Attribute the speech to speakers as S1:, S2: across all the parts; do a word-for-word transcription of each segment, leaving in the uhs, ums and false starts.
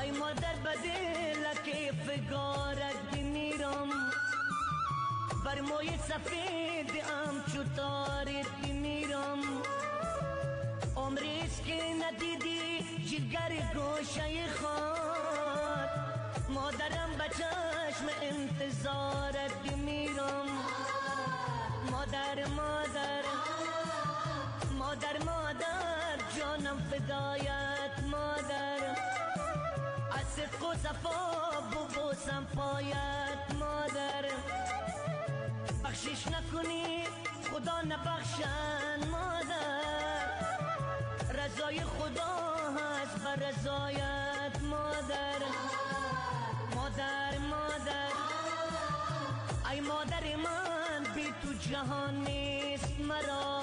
S1: آی مادر بدل فگارت میرم بر موی سفید ام چوتارت میرم عمریست که ندیدی جگر گوشه خود مادرم به چشم انتظارت میرم مادر مادر مادر مادر جانم فدایت مادر از صدق و صفا ببوسم پایت مادر بخشش نکنی خدا نبخشن مادر رضای خدا هست بر رضایت مادر مادر مادر ای مادر من بی تو جهان نیست مرا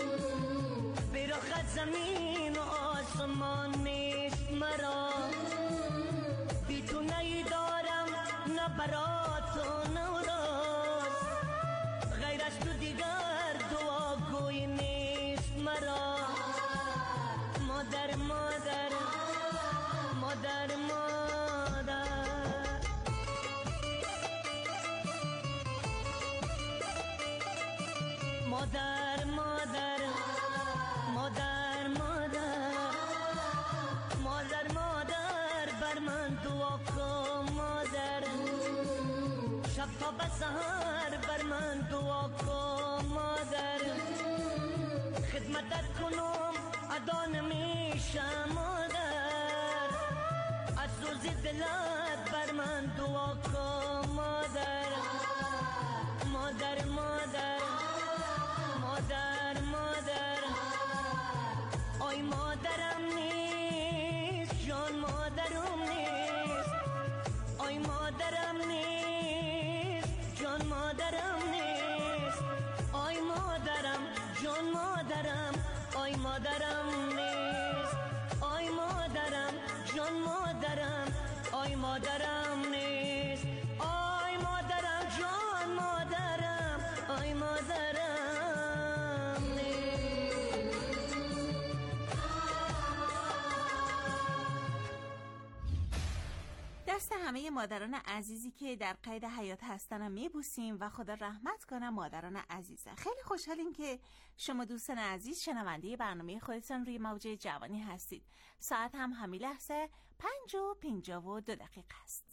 S1: برخت زمین و آسمان نیست مرا بی تو نیدارم نه برات و نه راست غیر از تو دیگر دعاگوی نیست مرا مادر مادر مادر مادر مادر مادر مادر مادر مادر مادر بر من دعا کن مادر شب تا به سحر بر من دعا کن مادر خدمتت کنم ادا نمیشم مادر از سوز دلت بر من دعا کن مادر مادر مادر مادر مادر آی مادرم نیست جان مادرم نیست آی مادرم نیست جان مادرم نیست آی مادرم جان مادرم آی مادرم نیست آی مادرم جان مادرم آی مادرم نیست آی مادرم جان مادرم آی مادرم نیست.
S2: دست همه مادران عزیزی که در قید حیات هستن میبوسیم و خدا رحمت کنه مادران عزیزه. خیلی خوشحالیم که شما دوستان عزیز شنونده برنامه خودتون روی موج جوانی هستید. ساعت هم همین لحظه پنج و پنجاه و دو دقیقه است.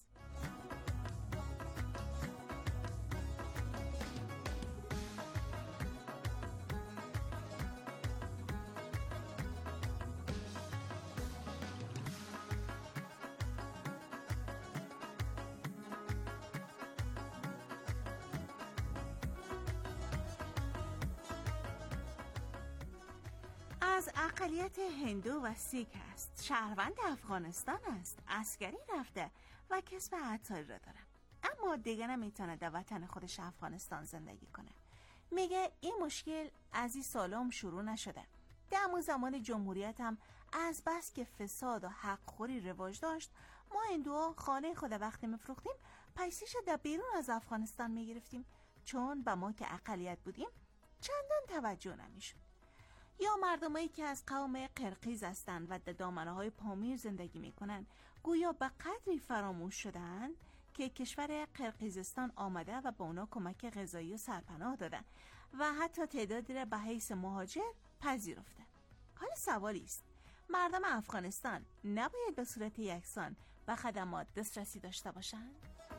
S2: از اقلیت هندو و سیک است، شهروند افغانستان است، عسکری رفته و کسب عطاری را داره، اما دیگه نمیتونه در وطن خودش افغانستان زندگی کنه. میگه این مشکل از این سالم شروع نشده، در همون زمان جمهوریت هم از بس که فساد و حق خوری رواج داشت، ما هندوها خانه خود وقتی میفروختیم پیسیش در بیرون از افغانستان میگرفتیم، چون به ما که اقلیت بودیم چندان توجه نمیشد. یا مردمایی که از قوم قرقیز هستند و در دامنه‌های پامیر زندگی میکنن گویا به قدری فراموش شدن که کشور قرقیزستان آمده و به اونا کمک غذایی و سرپناه دادن و حتی تعدادی را به حیث مهاجر پذیرفته. حالا سوالی است، مردم افغانستان نباید به صورت یکسان به خدمات دسترسی داشته باشند؟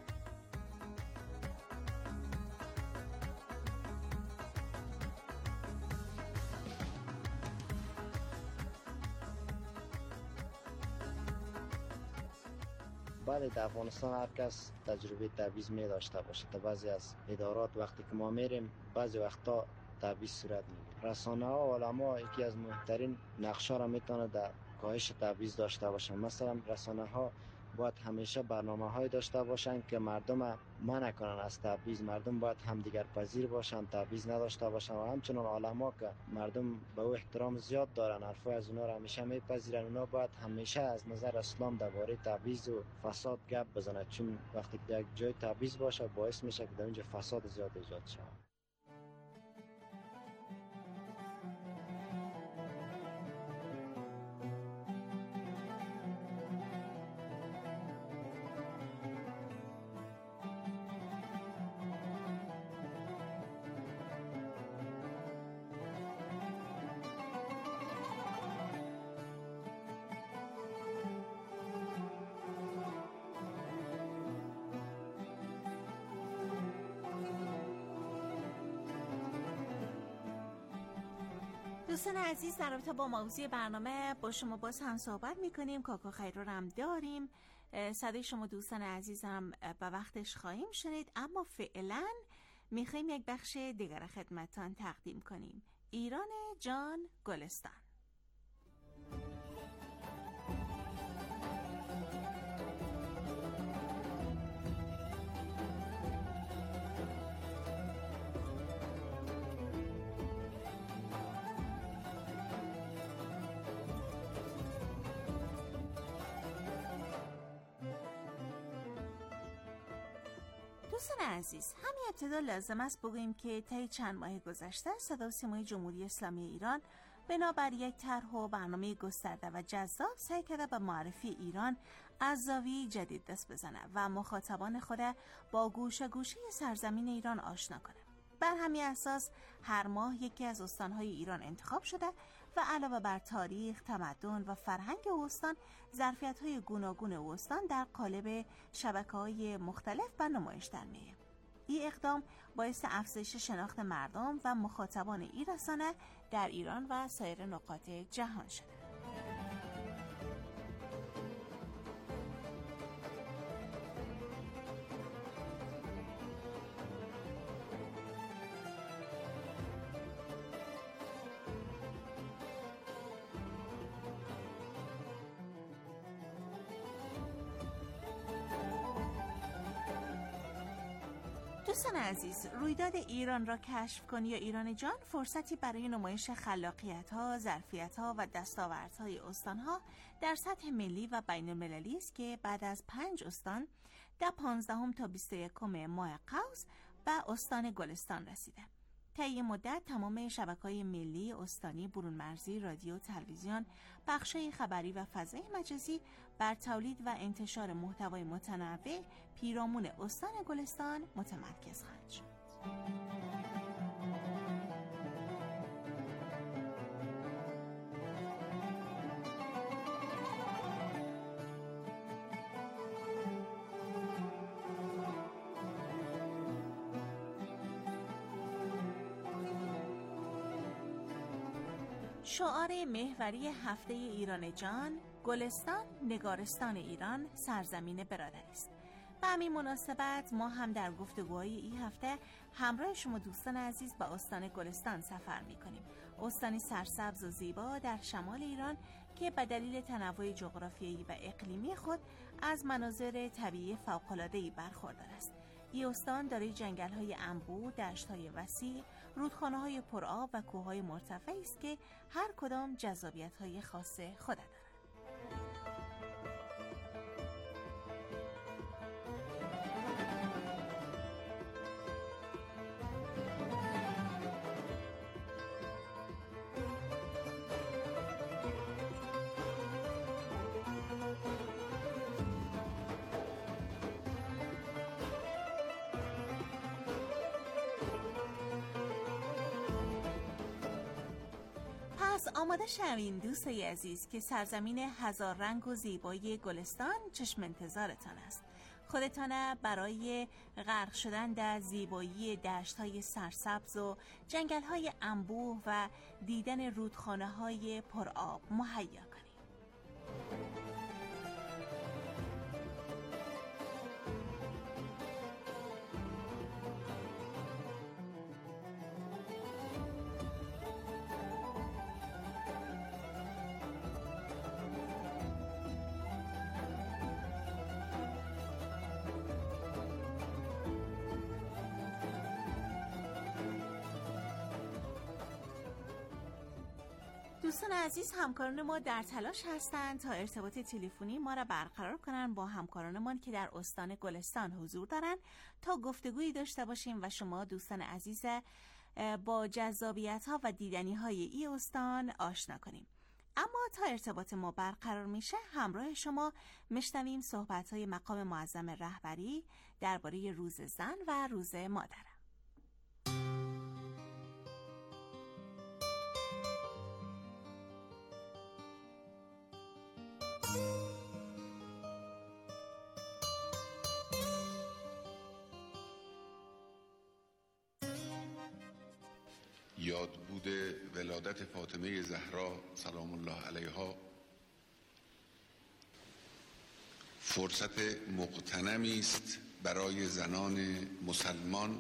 S3: بله، در افغانستان هر کس تجربه تبعیض می داشته باشه. تا بعضی از ادارات وقتی که ما میریم بعضی وقتا تبعیض صورت میگیره. رسانه ها و علما یکی از مهمترین نقشا را میتونه در کاهش تبعیض داشته باشن. مثلا رسانه ها باید همیشه برنامه های داشته باشن که مردم منع کنن از تبعیض. مردم باید همدیگر پذیر باشن، تبعیض نداشته باشن و همچنان علما که مردم به او احترام زیاد دارن، حرفای از اونا را همیشه میپذیرن. اونا باید همیشه از نظر اسلام درباره تبعیض و فساد گپ بزنن، چون وقتی که یک جای تبعیض باشه باعث میشه که در اونجا فساد زیاد ایجاد شه.
S2: دوستان عزیز، در رابطه با موضوع برنامه با شما باز هم صحبت میکنیم. کاکا خیرو هم داریم. صدای شما دوستان عزیزم به وقتش خواهیم شنید، اما فعلا میخوایم یک بخش دیگر خدمتان تقدیم کنیم. ایران جان گلستان. دوستان عزیز، همین ابتدا لازم است بگوییم که طی چند ماه گذشته صدا و سیمای جمهوری اسلامی ایران بنابر یک طرح و برنامه گسترده و جذاب سعی کرده به معرفی ایران از زاویه جدید دست بزنه و مخاطبان خود با گوشه گوشه سرزمین ایران آشنا کنه. بر همین اساس هر ماه یکی از استانهای ایران انتخاب شده و علاوه بر تاریخ، تمدن و فرهنگ استان، ظرفیت‌های گوناگون استان در قالب شبکه‌های مختلف به نمایش در میاد. این اقدام باعث افزایش شناخت مردم و مخاطبان این رسانه در ایران و سایر نقاط جهان شده. دوستان عزیز، رویداد ایران را کشف کن یا ایران جان فرصتی برای نمایش خلاقیت‌ها، ظرفیت‌ها و دستاوردهای استان‌ها در سطح ملی و بین‌المللی است که بعد از پنج استان در پانزدهم تا بیست و یکم ماه قوس به استان گلستان رسیده. طی مدت تمام شبکه‌های ملی، استانی، برون مرزی، رادیو، تلویزیون، بخش‌های خبری و فضای مجازی بر تولید و انتشار محتوای متنوع پیرامون استان گلستان متمرکز خواهند شد. شعار محوری هفته ایران جان، گلستان نگارستان ایران، سرزمین برادری است. به همین مناسبت ما هم در گفتگوهای این هفته همراه شما دوستان عزیز به استان گلستان سفر می‌کنیم. استانی سرسبز و زیبا در شمال ایران که به دلیل تنوع جغرافیایی و اقلیمی خود از مناظر طبیعی فوق‌العاده‌ای برخوردار است. این استان دارای جنگل‌های انبوه، دشت‌های وسیع، رودخانه‌های پرآب و کوه‌های مرتفعی است که هر کدام جذابیت‌های خاص خود دارند. پس آماده شوین دوستای عزیز که سرزمین هزار رنگ و زیبایی گلستان چشم انتظارتان است. خودتان برای غرق شدن در زیبایی دشت‌های سرسبز و جنگل‌های انبوه و دیدن رودخانه‌های پرآب مهیا کنید. دوستان عزیز، همکاران ما در تلاش هستند تا ارتباط تلفنی ما را برقرار کنند با همکارانمان که در استان گلستان حضور دارند تا گفتگویی داشته باشیم و شما دوستان عزیز با جذابیت‌ها و دیدنی‌های این استان آشنا کنیم. اما تا ارتباط ما برقرار میشه همراه شما میشنویم صحبت‌های مقام معظم رهبری درباره روز زن و روز مادر.
S4: یادبود ولادت فاطمه زهرا سلام الله علیها فرصت مغتنمی است برای زنان مسلمان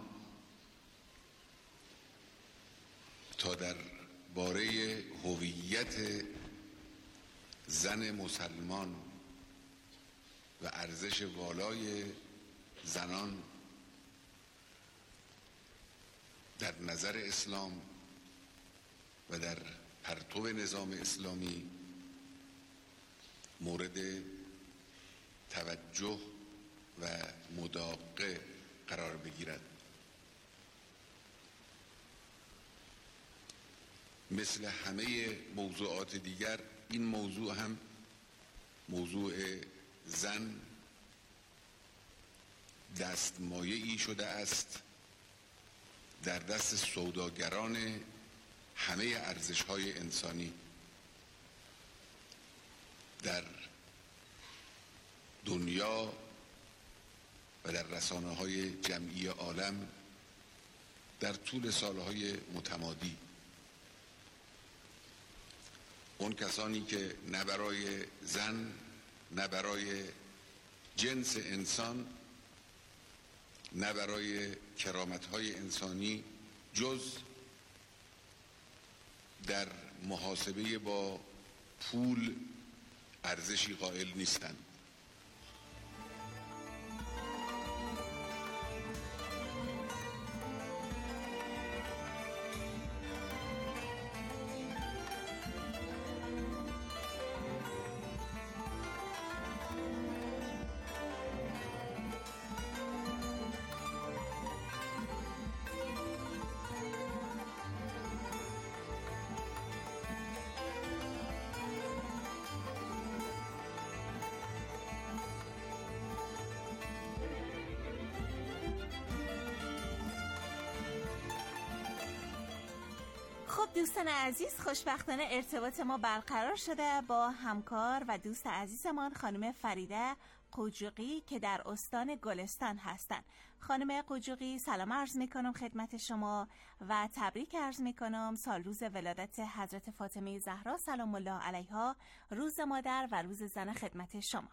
S4: تا در باره هویت زن مسلمان و ارزش والای زنان در نظر اسلام و در پرتو نظام اسلامی مورد توجه و مداقه قرار بگیرد. مثل همه موضوعات دیگر این موضوع هم موضوع زن دستمایه‌ای شده است در دست سوداگران همه ارزش‌های انسانی در دنیا و در رسانه‌های جمعی عالم در طول سالهای متمادی. اون کسانی که نه برای زن نه برای جنس انسان نه برای کرامت‌های انسانی جز در محاسبه با پول ارزشی قائل نیستند.
S2: خب دوستان عزیز، خوشبختانه ارتباط ما برقرار شده با همکار و دوست عزیزمان خانم فریده قوجوقی که در استان گلستان هستند. خانم قوجوقی سلام عرض میکنم خدمت شما و تبریک عرض میکنم سال روز ولادت حضرت فاطمه زهرا سلام الله علیها، روز مادر و روز زن خدمت شما.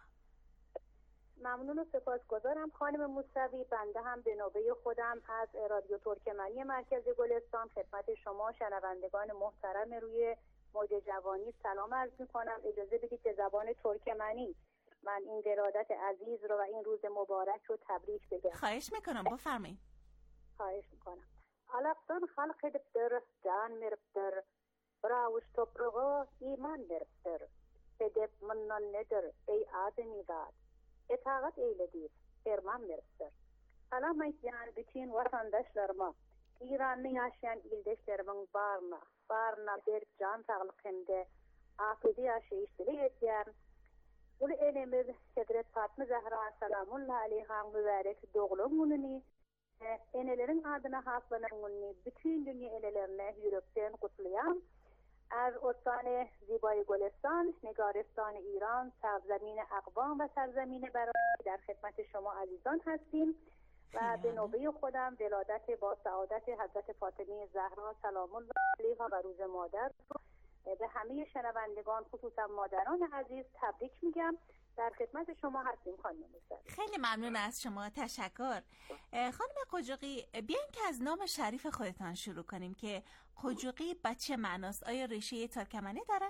S5: ممنون و سپاسگزارم خانم موسوی. بنده هم به نوبه خودم از رادیو ترکمنی مرکز گلستان خدمت شما شنوندگان محترم روی موج جوانی سلام عرض میکنم. اجازه بدید به زبان ترکمنی من این ولادت عزیز رو و این روز مبارک رو تبریک بگم.
S2: خواهش میکنم، بفرمایید.
S5: خواهش میکنم. Allah'tan halk ediptir, can veriptir, bravuş toprağa iman veriptir. Hedef bundan nedir ey ademi zat? İtaat eyledir, ferman veriptir. Salam aytyan bütün vatandaşlarıma, İran'da yaşayan ildeşlerimin barına, barına bir can sağlık hem de afiyeti yaşayış dile etyen. Ulu elimiz Hazret Fatıma Zahra salamullah aleyha mübarek doğulun gününü, enelerin adına haslanan gününü bütün dünya elelerine yürekten kutlayan. از استان زیبای گلستان، نگارستان ایران، سرزمین اقوام و سرزمین برای در خدمت شما عزیزان هستیم و به نوبه خودم ولادت با سعادت حضرت فاطمه زهرا سلام الله علیها و روز مادر به همه شنوندگان خصوصا مادران عزیز تبریک میگم. در خدمت شما هستیم خانم موسوی.
S2: خیلی ممنون از شما، تشکر. خانم قوجوقی، بیاین که از نام شریف خودتان شروع کنیم که قوجوقی به چه معناست؟ آیا ریشه ترکمنی داره؟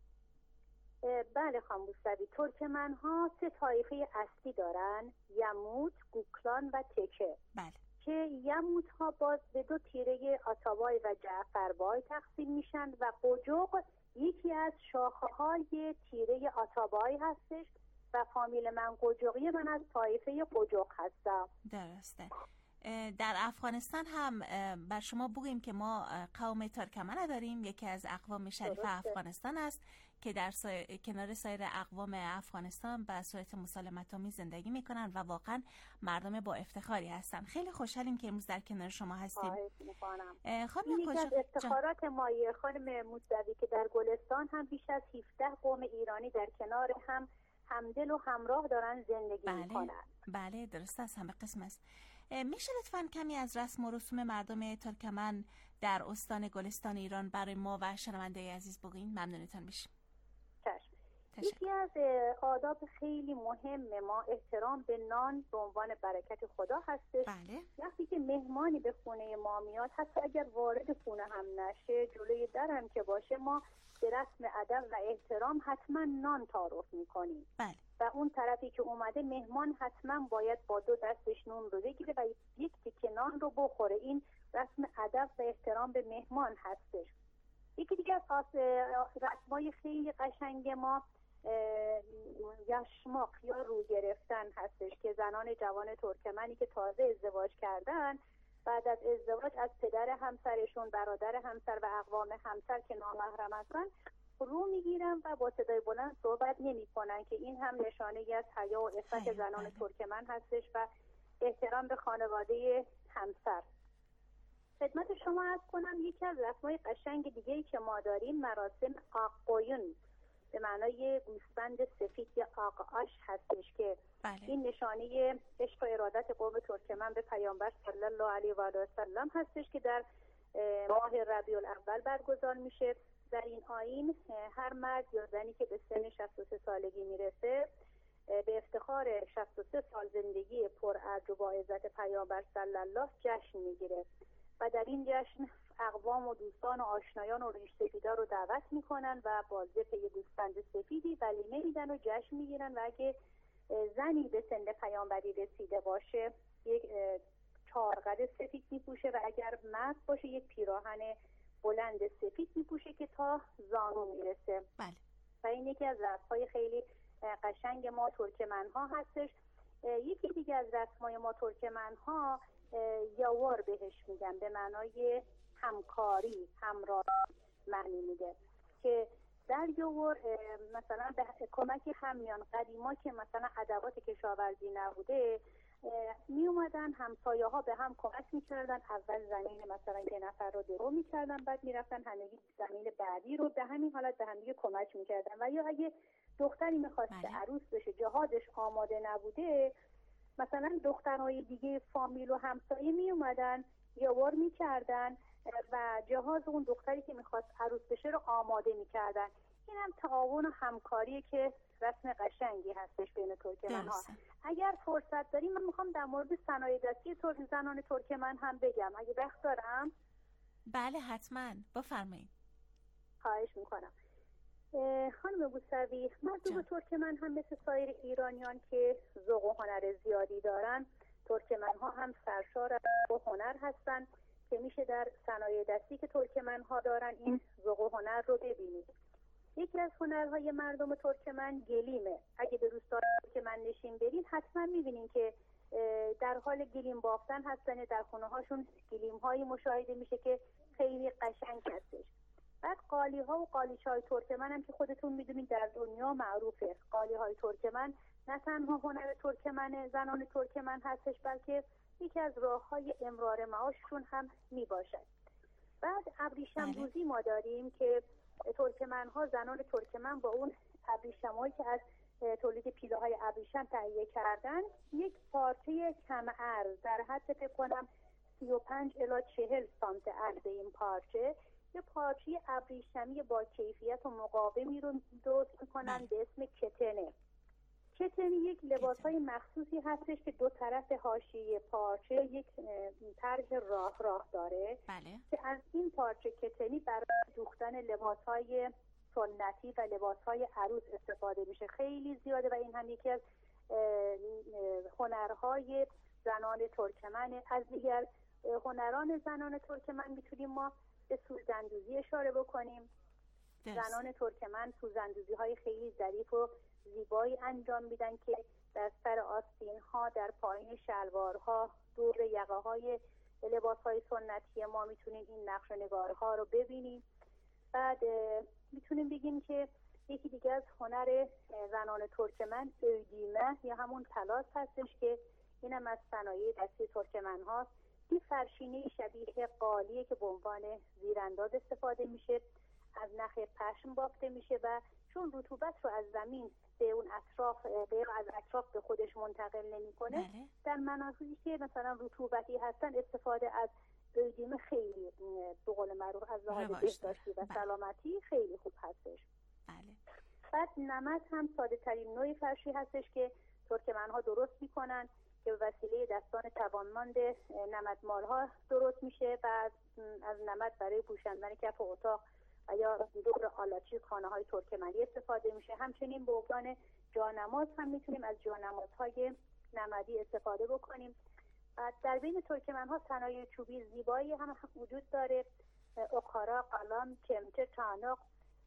S5: بله خانم موسوی، ترکمن ها سه طایفه اصلی دارن، یموت، گوکلان و تکه.
S2: بله.
S5: که یموت ها باز به دو تیره آتابای و جعفربای تقسیم میشن و قوجوق یکی از شاخه های تیره آتابای هستش و فامیل من قوجوقی، من از طایفه قوجوق هستم.
S2: درسته. در افغانستان هم بر شما بگوییم که ما قوم ترکمن داریم، یکی از اقوام شریف افغانستان است که در سای... کنار سایر اقوام افغانستان به صورت مسالمت‌آمیز زندگی میکنن و واقعا مردم با افتخاری هستن. خیلی خوشحالیم که امروز در کنار شما هستیم.
S5: خانم یکی از افتخارات مایه خانم موسوی که در گلستان هم بیش از هفده قوم ایرانی در کنار هم همدل و همراه دارن زندگی
S2: بله،
S5: میکنن.
S2: بله درست است، همه قسم است. میشه لطفاً کمی از رسم و رسوم مردم ترکمن در استان گلستان ایران برای ما و شنونده عزیز بگوین؟ ممنونتان میشیم.
S5: چشم. یکی از آداب خیلی مهم ما احترام به نان به عنوان برکت خدا هستش.
S2: بله.
S5: وقتی که مهمانی به خونه ما میاد، حتی اگر وارد خونه هم نشه، جلوی در هم که باشه، ما به رسم ادب و احترام حتما نان تعارف میکنیم.
S2: بله.
S5: و اون طرفی که اومده مهمان حتما باید با دو دستش نون رو بگیره و یک تیکه نان رو بخوره. این رسم ادب و احترام به مهمان هستش. یکی دیگه از رسمای خیلی قشنگ ما یشماق یا رو گرفتن هستش که زنان جوان ترکمنی که تازه ازدواج کردن بعد از ازدواج از پدر همسرشون، برادر همسر و اقوام همسر که نامحرم هستن رو میگیرن و با صدای بلند صحبت نمی کنن که این هم نشانه از حیا و عفت زنان ترکمن هستش و احترام به خانواده همسر. خدمت شما عرض کنم یکی از رسمای قشنگ دیگه‌ای که ما داریم مراسم آقایون به معنای گوسفند سفید یا آقاش هستش که
S2: بله.
S5: این نشانه عشق و ارادت قوم ترکمن به پیامبر صلی الله علیه و آله و سلم هستش که در ماه ربیع الاول برگزار میشه. در این آیین هر مرد یا زنی که به سن شصت و سه سالگی میرسه به افتخار شصت و سه سال زندگی پرارج و با عزت پیامبر صلی الله جشن میگیره و در این جشن اقوام و دوستان و آشنایان و ریش سفیدا رو دعوت میکنن و با ذبح یه گوسفند سفیدی ولیمه میدن و جشن میگیرن و اگه زنی به سن پیامبری رسیده باشه یک چارقد سفید میپوشه و اگر مرد باشه یک پیراهن بلند سفید میپوشه که تا زانو میرسه.
S2: بله.
S5: و این یکی از رسم‌های خیلی قشنگ ما ترکمن‌ها هستش. یکی دیگه از رسم‌های ما ترکمن‌ها یاور بهش میگن به معنای همکاری، همراهی معنی میده که در یاور مثلا به کمک همیان قدیما که مثلا ادوات کشاورزی نبوده می اومدن همسایه ها به هم کمک میکردن. اول زمین مثلا یه نفر رو درو میکردن، بعد میرفتن همگی زمین بعدی رو به همین حالت به هم دیگه کمک میکردن. و یا اگه دختری میخواست عروس بشه جهازش آماده نبوده، مثلا دخترهای دیگه فامیل و همسایه می اومدن یاور میکردن و جهاز اون دختری که میخواست عروس بشه رو آماده میکردن. این هم تعاون و همکاریه که رسم قشنگی هستش بین ترکمن‌ها. اگر فرصت داریم من میخوام در مورد صنایع دستی ترک زنان ترکمن هم بگم اگه وقت دارم.
S2: بله حتما بفرمایید.
S5: خواهش میکنم. خانم موسوی، مردم ترکمن هم مثل سایر ایرانیان که ذوق و هنر زیادی دارن، ترکمن‌ها هم سرشار از ذوق و هنر هستن که میشه در صنایع دستی که ترکمن‌ها دارن این ذوق و هنر رو ببینید. یکی از هنرهای مردم ترکمن گلیمه. اگه به روستای ترکمن نشین برید حتما میبینین که در حال گلیم بافتن هستن. در خونه هاشون گلیم هایی مشاهده میشه که خیلی قشنگ هستش. بعد قالی ها و قالیچ های ترکمن هم که خودتون میدونین در دنیا معروفه. قالی های ترکمن نه تنها هنر ترکمن زنان ترکمن هستش بلکه یکی از راه های امرار معاششون هم میباشد. بعد ابریشم‌دوزی ما داریم که ترکمن ها زنان ترکمن با اون ابریشم‌هایی که از تولید پیله‌های ابریشم تهیه کردن یک پارچه کم عرض در حد فکر کنم سی و پنج الی چهل سانت عرض این پارچه یه پارچه ابریشمی با کیفیت و مقاومی رو درست میکنن به اسم کتنه. کتنی یک لباس‌های مخصوصی هستش که دو طرف حاشیه پارچه یک طرح راه راه داره.
S2: بله. که
S5: از این پارچه کتنی برای دوختن لباس‌های سنتی و لباس‌های عروس استفاده میشه. خیلی زیاده و این هم یکی از هنرهای زنان ترکمن. از دیگر هنران زنان ترکمن میتونیم ما به سوزندوزی اشاره بکنیم. دست. زنان ترکمن سوزندوزی‌های خیلی ظریف و زیبایی انجام میدن که در سر آستین‌ها، در پایین شلوارها، دور یقه‌های لباس‌های سنتی ما میتونیم این نقش و نگارها رو ببینیم. بعد میتونیم بگیم که یکی دیگه از هنر زنان ترکمن öydüme یا همون پلاس هستش که اینم از صنایع دستی ترکمن هاست. این فرشینه شبیه قالیه که به عنوان زیرانداز استفاده میشه، از نخ پشم بافته میشه و چون رطوبت رو از زمین به اون اطراف اطراف غیر از اطراف به خودش منتقل نمیکنه.
S2: بله.
S5: در مناطقی که مثلا رطوبتی هستن استفاده از ایودیم خیلی به قول معروف از لحاظ بهداشتی و سلامتی خیلی خوب هستش.
S2: بله.
S5: بعد نمد هم ساده ترین نوع فرشی هستش که ترکمن‌ها درست میکنن که به وسیله دستان توانمند نمدمال ها درست میشه و از, از نمد برای پوشاندن کف اتاق و یا دور آلاچی خانه های ترکمنی استفاده میشه. همچنین به عنوان جانماز هم میتونیم از جانمازهای نمدی استفاده بکنیم. در بین ترکمن ها صنایع چوبی زیبایی هم وجود داره، اقارا، قلم، چمچه، چانق،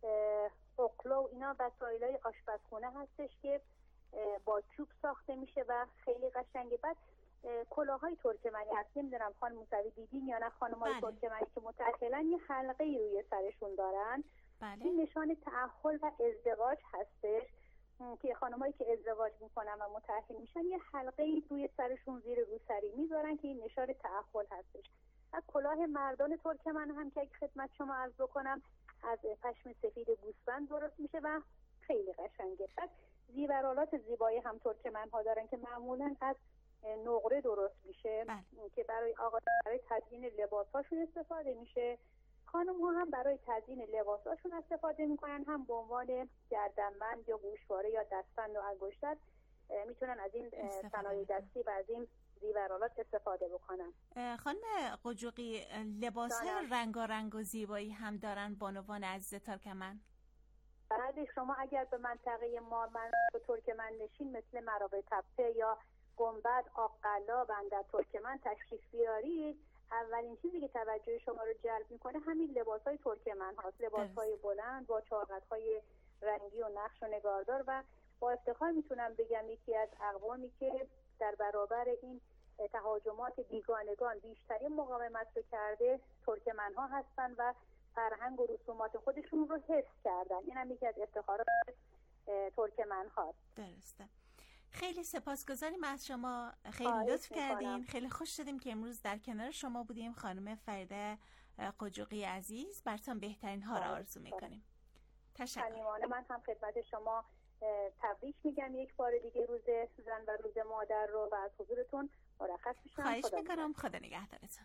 S5: اقلو، اینا وسایل‌های آشپزخونه هستش که با چوب ساخته میشه و خیلی قشنگه. بعد کلاه‌های ترکمنی هست، نمیدونم خانم موسوی دیدین یا نه، خانم‌های
S2: بله.
S5: ترکمنی که متأخراً یه حلقه روی سرشون دارن.
S2: بله.
S5: این نشان تأهل و ازدواج هستش که خانمایی که ازدواج میکنن و متأهل میشن یه حلقه روی سرشون زیر روسری میذارن که این نشان تأهل هستش. از کلاه مردان ترکمن هم که خدمت شما عرض بکنم از پشم سفید گوسفند درست میشه و خیلی قشنگه. بعد زیورالات زیبایی هم ترکمن ها دارن که معمولا از نقره درست میشه.
S2: بله.
S5: که برای آقا برای تزیین لباساشون استفاده میشه. خانم ها هم برای تزیین لباساشون استفاده میکنن، هم به عنوان گردنبند یا گوشواره یا دستبند و انگشتر میتونن از این صنایع دستی و از این زیورالات استفاده بکنن.
S2: خانم قجوقی لباس رنگارنگ و زیبایی هم دارن بانوان عزیز ترکمن؟
S5: بعد شما اگر به منطقه ما منطقه ترکمن نشین مثل مرابع تپه یا گنبد، آقلا، بندر ترکمن تشریف بیارید، اولین چیزی که توجه شما رو جلب میکنه همین لباس‌های ترکمن هاست. لباس‌های بلند با چارقدهای رنگی و نقش و نگاردار و با افتخار میتونم بگم یکی از اقوامی که در برابر این تهاجمات بیگانگان بیشترین مقاومت رو کرده ترکمن ها هستن و فرهنگ و رسومات خودشون رو حفظ کردن. این هم یکی از افتخارات ترکمن هاست.
S2: درسته. خیلی سپاسگزاریم از شما، خیلی لطف کردین. خیلی خوش شدیم که امروز در کنار شما بودیم. خانم فریده قجوقی عزیز، براتون بهترین ها را آرزو میکنیم. تشکر.
S5: صمیمانه من هم خدمت شما تبریک میگم یک بار دیگه روز زن و روز مادر رو و از حضورتون مرخص میشم.
S2: خواهش میکنم. خدا نگهدارتون.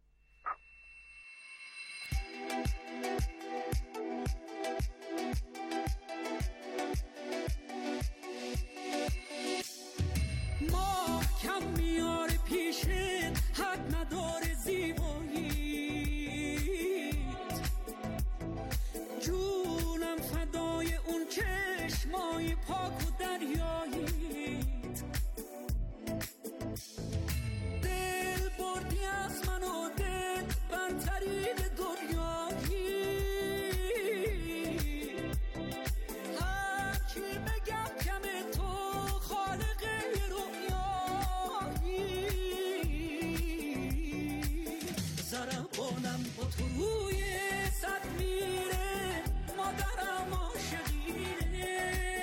S6: ما کم میاره پیشت حد نداره زیبایی، جونم فدای اون چشمای پاک و دریایی، دل بردی از من و دل برترین دنیایی، هر کی بگم کم تو خالق رویایی، زربانم با تو روی صد میره، مادرم عاشقینه،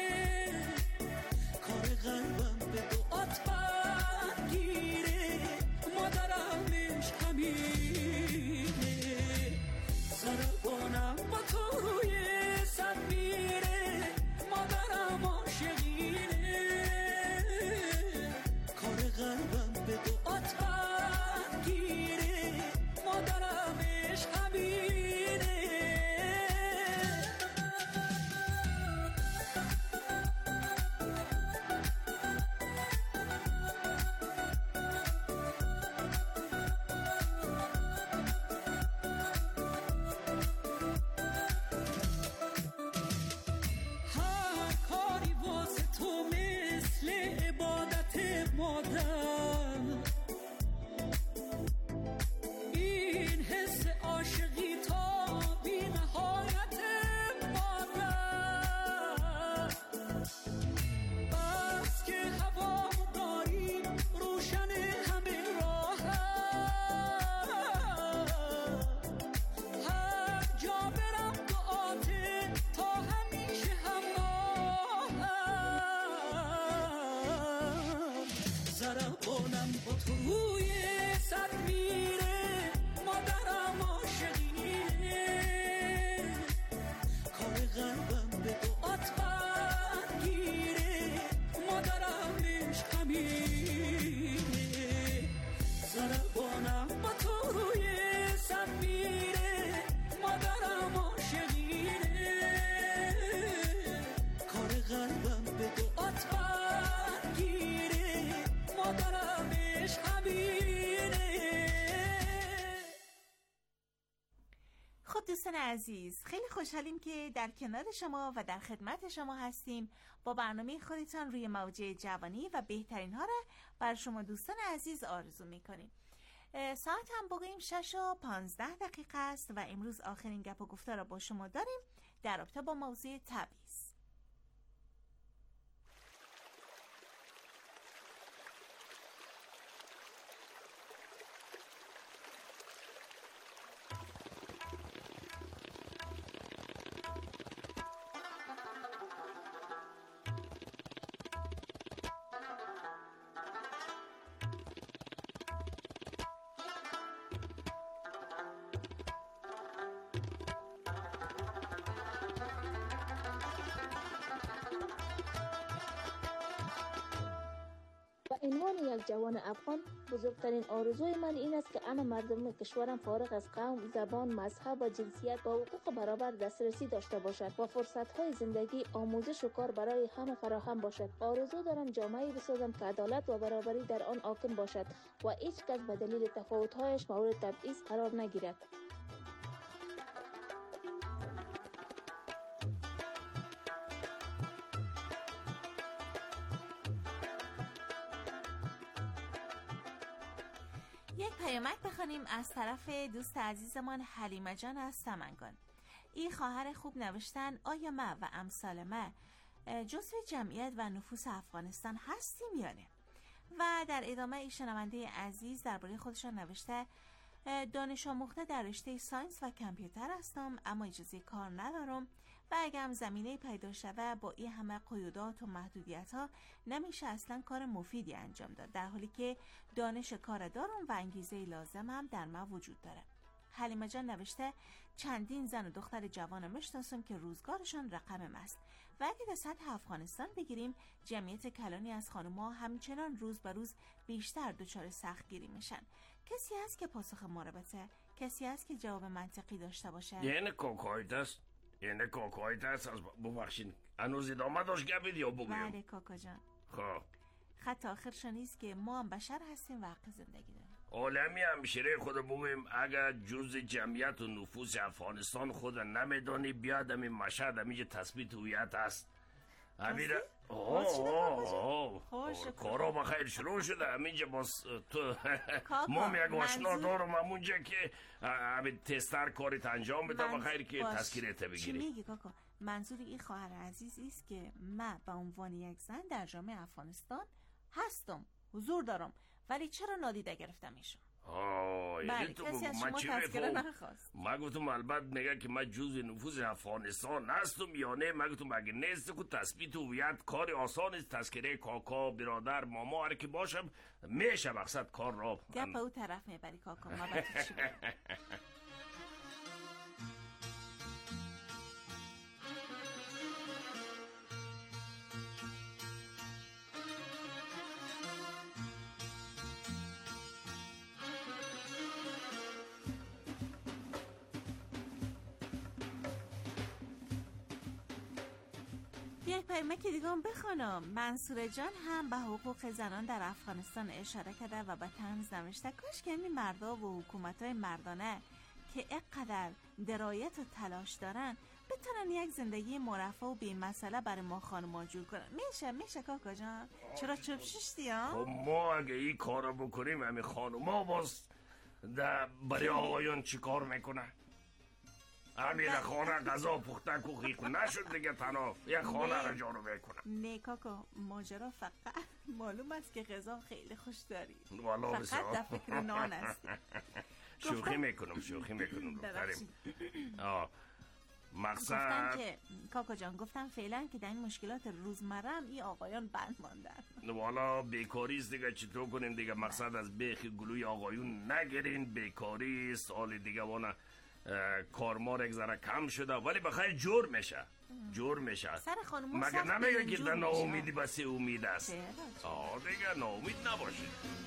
S6: کار قلبم به دعات برگیره، مادرم عشق همینه، زربانم با تو روی صد میره، مادرم عاشقینه، کار قلبم به دعات برگیره، مادرم عشق همینه. هر کاری واسه تو مثل عبادت مادر، این حس عاشقی تا بی نهایت مادر، بس که هوا داری روشن همه راهت، هر جا برم دعاته تا همیشه همراهم، زربانم با تو روی صد میره، مادرم عاشقینه، کار قلبم به دعات برگیره،
S2: دوستان عزیز، خیلی خوشحالیم که در کنار شما و در خدمت شما هستیم. با برنامه خودتان روی موجه جوانی و بهترین ها را بر شما دوستان عزیز آرزو میکنیم. ساعت هم بگوییم شش و پانزده دقیقه است و امروز آخرین گپ و گفته را با شما داریم در رابطه با موضوع تبعیض.
S7: به عنوان یک جوان افغان، بزرگترین آرزوی من این است که همه مردم کشورم فارغ از قوم، زبان، مذهب و جنسیت با حقوق برابر دسترسی داشته باشد و فرصت‌های زندگی، آموزش و کار برای همه فراهم باشد. آرزو دارم جامعه‌ای بسازم که عدالت و برابری در آن حاکم باشد و هیچ کس به دلیل تفاوت‌هایش مورد تبعیض قرار نگیرد.
S2: یک پیامک بخوانیم از طرف دوست عزیزمان حلیمه جان از سمنگان. این خواهر خوب نوشتن: آیا ما و امثال ما جزو جمعیت و نفوس افغانستان هستیم یا نه؟ و در ادامه این شنونده عزیز درباره خودشان نوشته: دانش آموخته در رشته ساینس و کامپیوتر هستم، اما اجازه کار ندارم و اگه هم زمینه پیدا شوه با این همه قیودات و محدودیت ها نمیشه اصلا کار مفیدی انجام داد، در حالی که دانش کار دارم و انگیزه لازم هم در ما وجود داره. حلیمه جان نوشته: چندین زن و دختر جوان میشناسم که روزگارشان رقم است و اگه در سطح افغانستان بگیریم جمعیت کلانی از خانم‌ها همچنان روز به روز بیشتر دچار سختگیری میشن. کسی هست که پاسخ ما رو بده؟ کسی هست که جواب منطقی داشته باشه؟
S8: یعنی کاکایت است؟ یعنی کاکایت است؟ از ببخشین هنوز ادامه داشت گپید یا بگویم؟
S2: بله کاکا جان.
S8: خب
S2: خط آخرش نیست که ما هم بشر هستیم و حق زندگی داریم.
S8: عالمی همشیره خود بگویم اگر جز جمعیت و نفوس افغانستان خود نمیدانی بیاد همین مشهد همینجا تثبیت هویت است. همین کارا بخیر شروع شده همینجا باز تو ما یک آشنا دارم همونجا که همین تستر کاریت انجام بده بخیر که تذکیرت بگیری.
S2: چی میگی کاکا؟ منظور این خواهر عزیز است که من به عنوان یک زن در جامعه افغانستان هستم، حضور دارم، ولی چرا نادیده گرفتم ایشون؟
S8: آه
S2: بله کسی از شما تذکره نخواست.
S8: من گفتم البته میگه که من جزء نفوذ افغانستان هستم یا نه. من گفتم اگه نیست که تثبیت هویت کار آسان است، تذکره کاکا برادر ماما هر کی باشم میشه مقصد کار را
S2: گپ او طرف میبری کاکا. ما با تو چی بریم؟ یک پیامک دیگه هم بخونم. منصور جان هم به حقوق زنان در افغانستان اشاره کرده و به طنز نوشته: کاش که این مردا و حکومت‌های مردانه که اینقدر درایت و تلاش دارن بتونن یک زندگی مرفه و بی مسئله برای ما خانم‌ها جور کنن. میشه میشه کاکا جان؟ چرا چوب شیشتی ها؟
S8: خب ما اگه این کارو بکنیم همین خانم‌ها باز برای آقایون چی کار میکنن؟ همین خانه غذا پخته کوخی نشد دیگه تنها یک خانه را جارو بکنم.
S2: نه کاکا، ماجرا فقط معلوم است که غذا خیلی خوش داری،
S8: فقط
S2: در فکر نان است.
S8: شوخی میکنم شوخی میکنم دخترم. آه مقصد
S2: گفتم که کاکا جان گفتم فعلا که در این مشکلات روزمره هم این آقایان بند ماندن.
S8: والا بیکاری است دیگه، چطور کنیم دیگه؟ مقصد از بیخ گلوی آقایون نگیرین، بیکاری است. حال دیگه وانا کارمار یک ذره کم شده ولی بخیر جور میشه جور میشه.
S2: سر خانمون
S8: مگه نمیگه که در ناامیدی بس امید است؟ آه دیگه ناامید نباشید.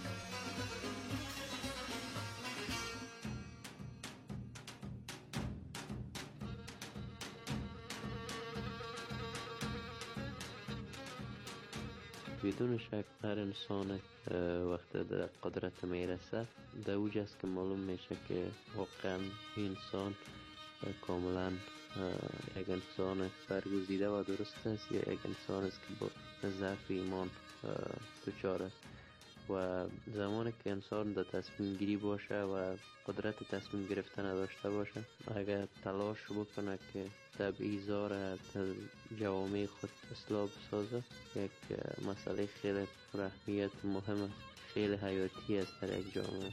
S9: بدون شک هر انسان وقت در قدرت میرسه در اوج است که معلوم میشه که واقعا انسان کاملا یک انسان برگزیده و درست است یا یک انسان است که با ضعف ایمان دچار است. و زمانی که انسان در تصمیم گیری باشه و قدرت تصمیم گرفتن داشته باشه، اگر تلاش بکنه که تبعیضا را از جوامع خود اصلاح بسازه، یک مسئله خیلی اهمیت مهم است، خیلی حیاتی است در یک جامعه.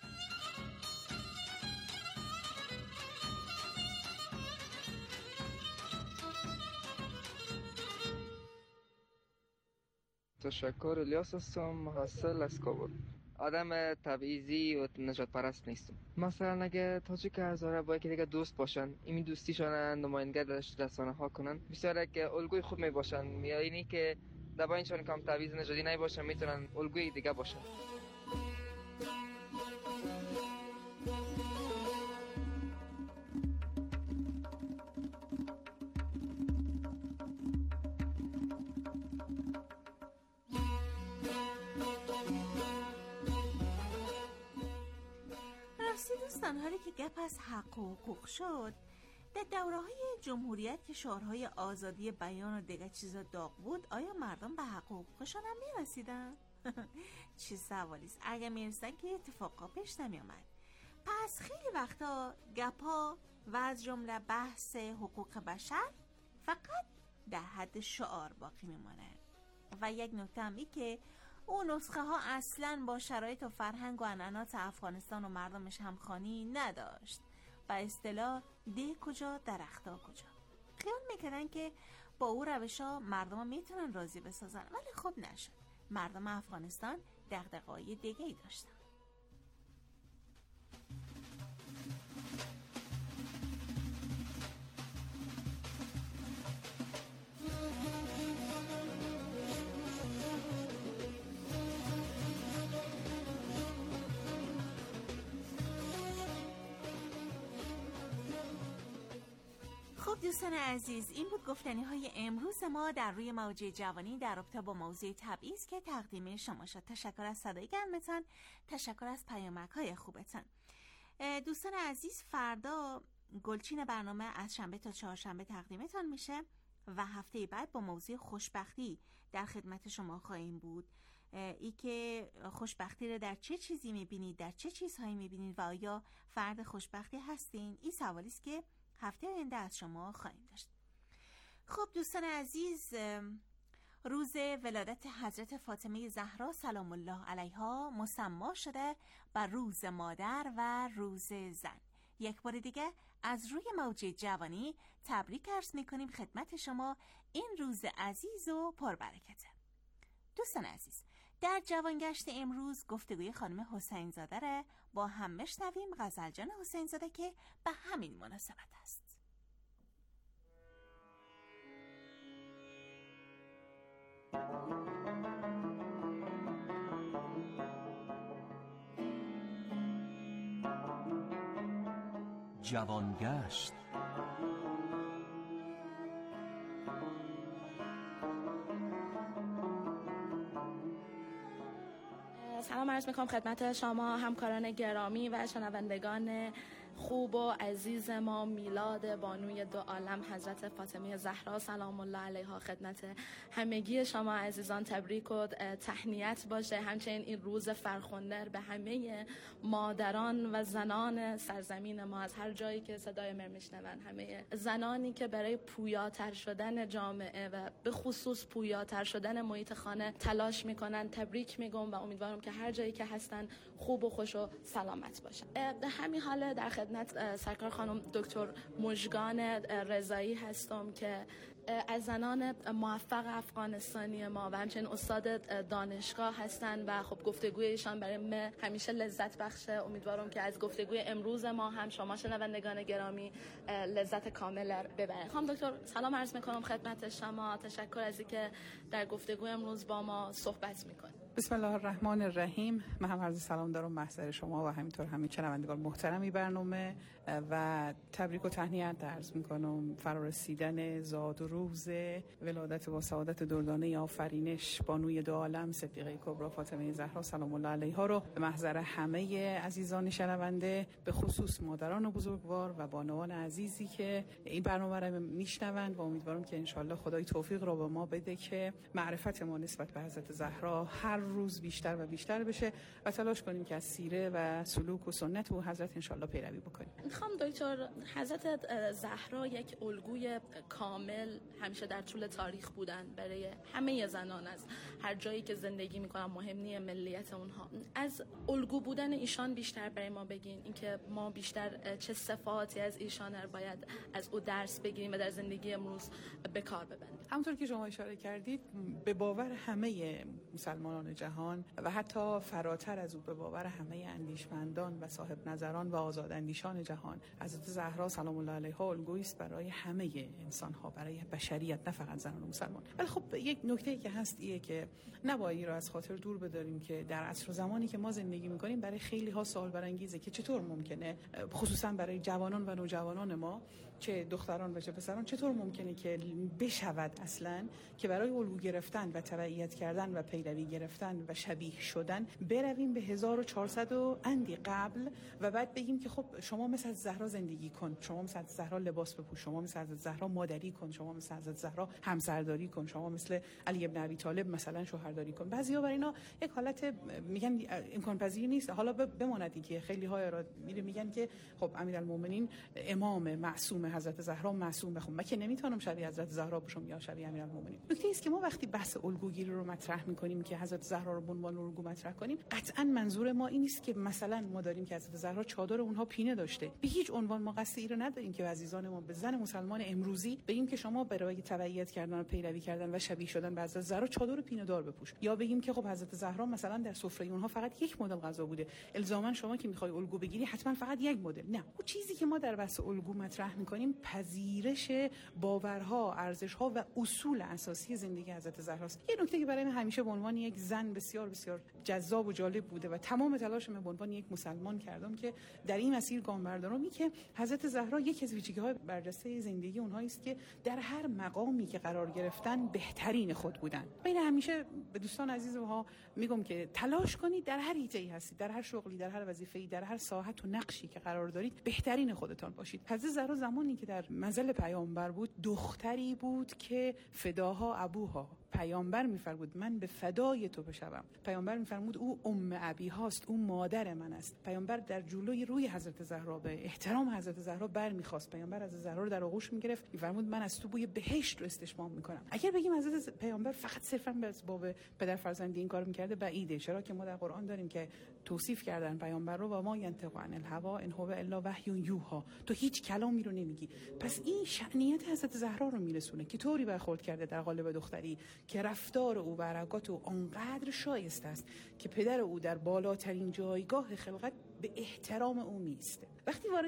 S10: تشکر، الیاس هستم، محصل از کابل. آدم تبعیضی و نجات پرست نیستم. مثلا اگه تاجیک هزاره با یکی دیگه دوست باشن، این دوستیشون نمایندگی در رسانه ها کنن، بسیار که الگوی خوب می باشن، یا اینی که دبا اینشون کم تبعیض نژادی نمی باشن، میتونن الگوی دیگه باشن.
S2: دوستان، حالی که گپ از حق و حقوق شد، در دوره‌های جمهوریت که شعارهای آزادی بیان و دیگه چیزا داغ بود، آیا مردم به حق و حقوقشان هم میرسیدن؟ چه سوالیست. اگه میرسن که اتفاقا پیش نمیامد. پس خیلی وقتا گپا و از جمله بحث حقوق بشر فقط در حد شعار باقی میمانه. و یک نکته هم ای که اون نسخه ها اصلاً با شرایط و فرهنگ و عنعنات افغانستان و مردمش همخوانی نداشت. و اصطلاح ده کجا درختا کجا. خیال میکردن که با او روش ها مردم ها میتونن راضی بسازن، ولی خب نشد. مردم افغانستان دغدغه‌های دیگه ای داشتن. خب دوستان عزیز، این بود گفتنی های امروز ما در روی موج جوانی در رابطه با موضوع تبعیض که تقدیم شما شد. تشکر از صدای گرمتان، تشکر از پیامک های خوبتان. دوستان عزیز، فردا گلچین برنامه از شنبه تا چهارشنبه تقدیمتان میشه و هفته بعد با موضوع خوشبختی در خدمت شما خواهیم بود. ای که خوشبختی رو در چه چیزی میبینید، در چه چیزهایی میبینید و آیا فرد خوشبختی هستین؟ این سوالی است که هفته آینده از شما خواهیم داشت. خب دوستان عزیز، روز ولادت حضرت فاطمه زهرا سلام الله علیها مسما شده بر روز مادر و روز زن. یک بار دیگه از روی موج جوانی تبریک عرض میکنیم خدمت شما این روز عزیز و پربرکته. دوستان عزیز، در جوانگشت امروز گفتگوی خانم حسین زاده را با هم میشنویم. غزل جان حسین زاده که به همین مناسبت است.
S11: جوانگشت.
S12: سلام عرض میکنم خدمت شما همکاران گرامی و شنوندگان خوب و عزیز ما. میلاد بانوی دو عالم حضرت فاطمه زهرا سلام الله علیها خدمت همگی شما عزیزان تبریک و تهنیت باشه. همچنین این روز فرخنده به همه مادران و زنان سرزمین ما از هر جایی که صدای من میشنون، همه زنانی که برای پویاتر شدن جامعه و به خصوص پویاتر شدن محیط خانه تلاش میکنن تبریک میگم و امیدوارم که هر جایی که هستن خوب و خوش و سلامت باشن. به همین حال در خدمت سرکار خانم دکتر مژگان رضایی هستم که از زنان موفق افغانستانی ما و همچنین استاد دانشگاه هستند و خب گفتگویشان برای من همیشه لذت بخشه. امیدوارم که از گفتگوی امروز ما هم شما شنوندگان گرامی لذت کامل ببرید. خانم دکتر سلام عرض میکنم خدمت شما. تشکر از اینکه در گفتگوی امروز با ما صحبت میکنید.
S13: بسم الله الرحمن الرحیم. من هم عرض سلام دارم محضر شما و همینطور همه شنوندگان محترمی برنامه و تبریک و تهنیت عرض میکنم فرارسیدن زاد و روز ولادت با سعادت دردانه آفرینش بانوی دو عالم صدیقه کبری فاطمه زهرا سلام الله علیها رو به محضر همه عزیزان شنونده، به خصوص مادران بزرگوار و بانوان عزیزی که این برنامه رو میشنوند و امیدوارم که انشالله خدای توفیق رو به ما بده که معرفت ما نسبت به حضرت زهرا هر روز بیشتر و بیشتر بشه و تلاش کنیم که از سیره و سلوک و سنت او حضرت انشالله پیروی بکنیم.
S12: خانم دکتر، حضرت زهرا یک الگوی کامل همیشه در طول تاریخ بودن برای همه زنان، از هر جایی که زندگی میکنن، مهم نیست ملیت اونها. از الگو بودن ایشان بیشتر برای ما بگین، اینکه ما بیشتر چه صفاتی از ایشان رو باید از او درس بگیریم و در زندگی امروز به کار ببندیم.
S13: همونطور که شما اشاره کردید، به باور همه مسلمانان جهان و حتی فراتر از او به باور همه اندیشمندان و صاحب نظران و آزاداندیشان جهان، حضرت زهرا سلام الله علیها الگویی است برای همه انسان‌ها، برای بشریت، نه فقط زنان مسلمان. ولی خب یک نکته‌ای که هست ایه که نباید رو از خاطر دور بداریم که در عصر و زمانی که ما زندگی می‌کنیم برای خیلی‌ها سوال برانگیزه که چطور ممکنه، خصوصا برای جوانان و نوجوانان ما، چه دختران و چه پسران، چطور ممکنه که بشود اصلا که برای الگو گرفتن و تبعیت کردن و پیروی گرفتن و شبیه شدن برویم به هزار و چهارصد و اندی قبل و بعد بگیم که خب شما مثل زهرا زندگی کن، شما مثل زهرا لباس بپوش، شما مثل زهرا مادری کن، شما مثل زهرا همسرداری کن، شما مثل علی ابن ابی طالب مثلا شوهرداری کن. بعضیا برای اینا یک حالت میگن امکان پذیر نیست. حالا بماند که خیلی ها را میره میگن که خب امیرالمومنین امام معصوم حضرت زهرا معصوم بخون، من که نمیتونم شبیه حضرت زهرا باشم یا شبیه امیرالمومنین. نکته است که ما وقتی بحث الگوگیری رو مطرح میکنیم که حضرت زهرا رو به عنوان الگو مطرح کنیم، قطعا منظور ما این نیست که مثلا ما داریم که حضرت زهرا چادر اونها پینه داشته. به هیچ عنوان ما قصد این رو نداریم که عزیزان ما به زن مسلمان امروزی بگیم که شما برای تبعیت کردن و پیروی کردن و شبیه شدن به حضرت زهرا چادر پینه دار بپوش، یا بگیم که خب حضرت زهرا مثلا در سفره اونها فقط یک مدل غذا بوده، الزاما شما که میخوای الگو بگیری حتما فقط یک مدل. نه، اون چیزی که ما در بحث الگو مطرح میکنیم پذیرش باورها، ارزشها و اصول اساسی زندگی حضرت زهراست. یه نکته که برای من همیشه به عنوان یک زن بسیار بسیار جذاب و جالب بوده و تمام تلاشم به عنوان یک مسلمان کردم که در این مسیر گام بردارم، این که حضرت زهرا یکی از ویژگی‌های برجسته زندگی اونها است که در هر مقامی که قرار گرفتن بهترین خود بودن. من همیشه به دوستان عزیزها میگم که تلاش کنید در هر حیطه‌ای هستید، در هر شغلی، در هر وظیفه‌ای، در هر ساحت و نقشی که قرار دارید بهترین خودتان باشید. حضرت زهرا زمانی که در منزل پیامبر بود، دختری بود که فداها ابوها، پیامبر میفرمود من به فدای تو بشوم. پیامبر میفرمود او ام ابی هاست، او مادر من است. پیامبر در جلوی روی حضرت زهرا به احترام حضرت زهرا بر میخواست. پیامبر از زهرا رو در آغوش میگرفت، میفرمود من از تو بوی بهشت رو استشمام میکنم. اگر بگیم حضرت پیامبر فقط صرفا به باب پدر فرزندی این کارو میکرده بعیده، چرا که ما در قرآن داریم که توصیف کردن پیامبر رو و ما ینطق عن الهوا ان هو الا وحی یوحی، تو هیچ کلامی رو نمیگی. پس این شأنیت حضرت زهرا رو میرسونه که طوری برخورد کرده در قالب دختری که رفتار او و حرکات او آنقدر شایسته است که پدر او در بالاترین جایگاه خلقت به احترام او میسته. وقتی وارد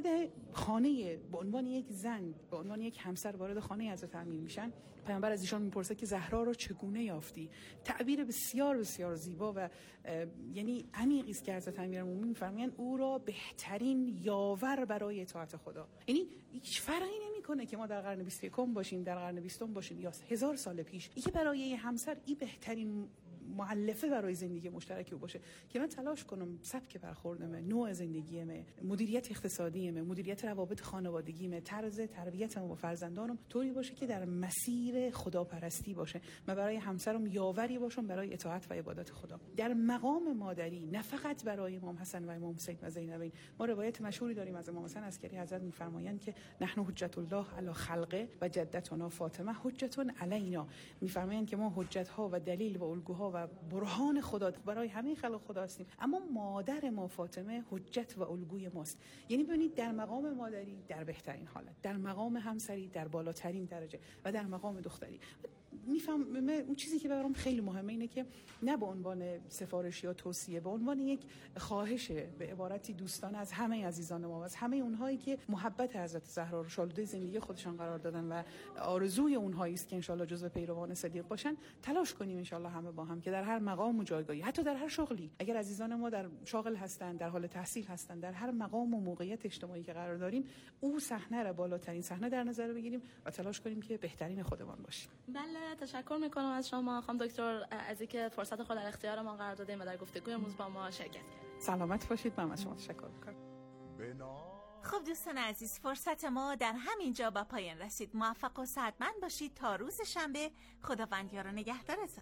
S13: خانه به عنوان یک زن، به عنوان یک همسر وارد خانه حضرت امیر میشن، پیامبر از ایشان میپرسه که زهرا رو چگونه یافتی؟ تعبیر بسیار بسیار زیبا و یعنی عمیقی است که حضرت امیرالمومنین میفرمایند او را بهترین یاور برای اطاعت خدا. یعنی هیچ فرقی نمیکنه که ما در قرن بیست و یکم باشیم، در قرن بیستم باشیم یا هزار سال پیش، این برای همسر این بهترین مؤلفه برای زندگی مشترک او باشه که من تلاش کنم سبک برخوردمه، نوع زندگیمه، مدیریت اقتصادیمه، مدیریت روابط خانوادگیمه، طرز تربیتم با فرزندانم طوری باشه که در مسیر خداپرستی باشه. من برای همسرم یاوری باشم برای اطاعت و عبادت خدا. در مقام مادری نه فقط برای امام حسن و امام حسین و زینبین، ما روایت مشهوری داریم از امام حسن عسکری حضرت میفرمایند که نحن حجت الله علی خلقه و جدتنا فاطمه حجت علینا. میفرمایند که ما حجت ها و دلیل و الگوها و برهان خدا برای همه خلق خدا هستیم، اما مادر ما فاطمه حجت و الگوی ماست. یعنی ببینید در مقام مادری در بهترین حالت، در مقام همسری در بالاترین درجه و در مقام دختری. میفهم اون چیزی که برام خیلی مهمه اینه که نه به عنوان سفارش یا توصیه، به عنوان یک خواهشه به عبارتی دوستانه از همه عزیزان ما و از همه اونهایی که محبت حضرت زهرا رو شالوده زندگی خودشان قرار دادن و آرزوی اونهایی است که ان شاءالله جزو پیروان صدیق باشن، تلاش کنیم ان شاءالله همه با هم که در هر مقام و جایگاهی، حتی در هر شغلی، اگر عزیزان ما در شاغل هستند، در حال تحصیل هستند، در هر مقام و موقعیت اجتماعی که قرار داریم، او صحنه را بالاترین صحنه در نظر بگیریم و تلاش کنیم که بهترین خودمان باشیم.
S12: بله، تشکر میکنم از شما خانم دکتر از اینکه فرصت خود در اختیار ما قرار دادیم و در گفتگوی امروز با ما شرکت کردید.
S13: سلامت باشید. من از شما تشکر میکنم.
S2: خب دوستان عزیز، فرصت ما در همین جا به پایان رسید. موفق و سعادتمند باشید تا روز شنبه. خداوند یار و نگهدارتان.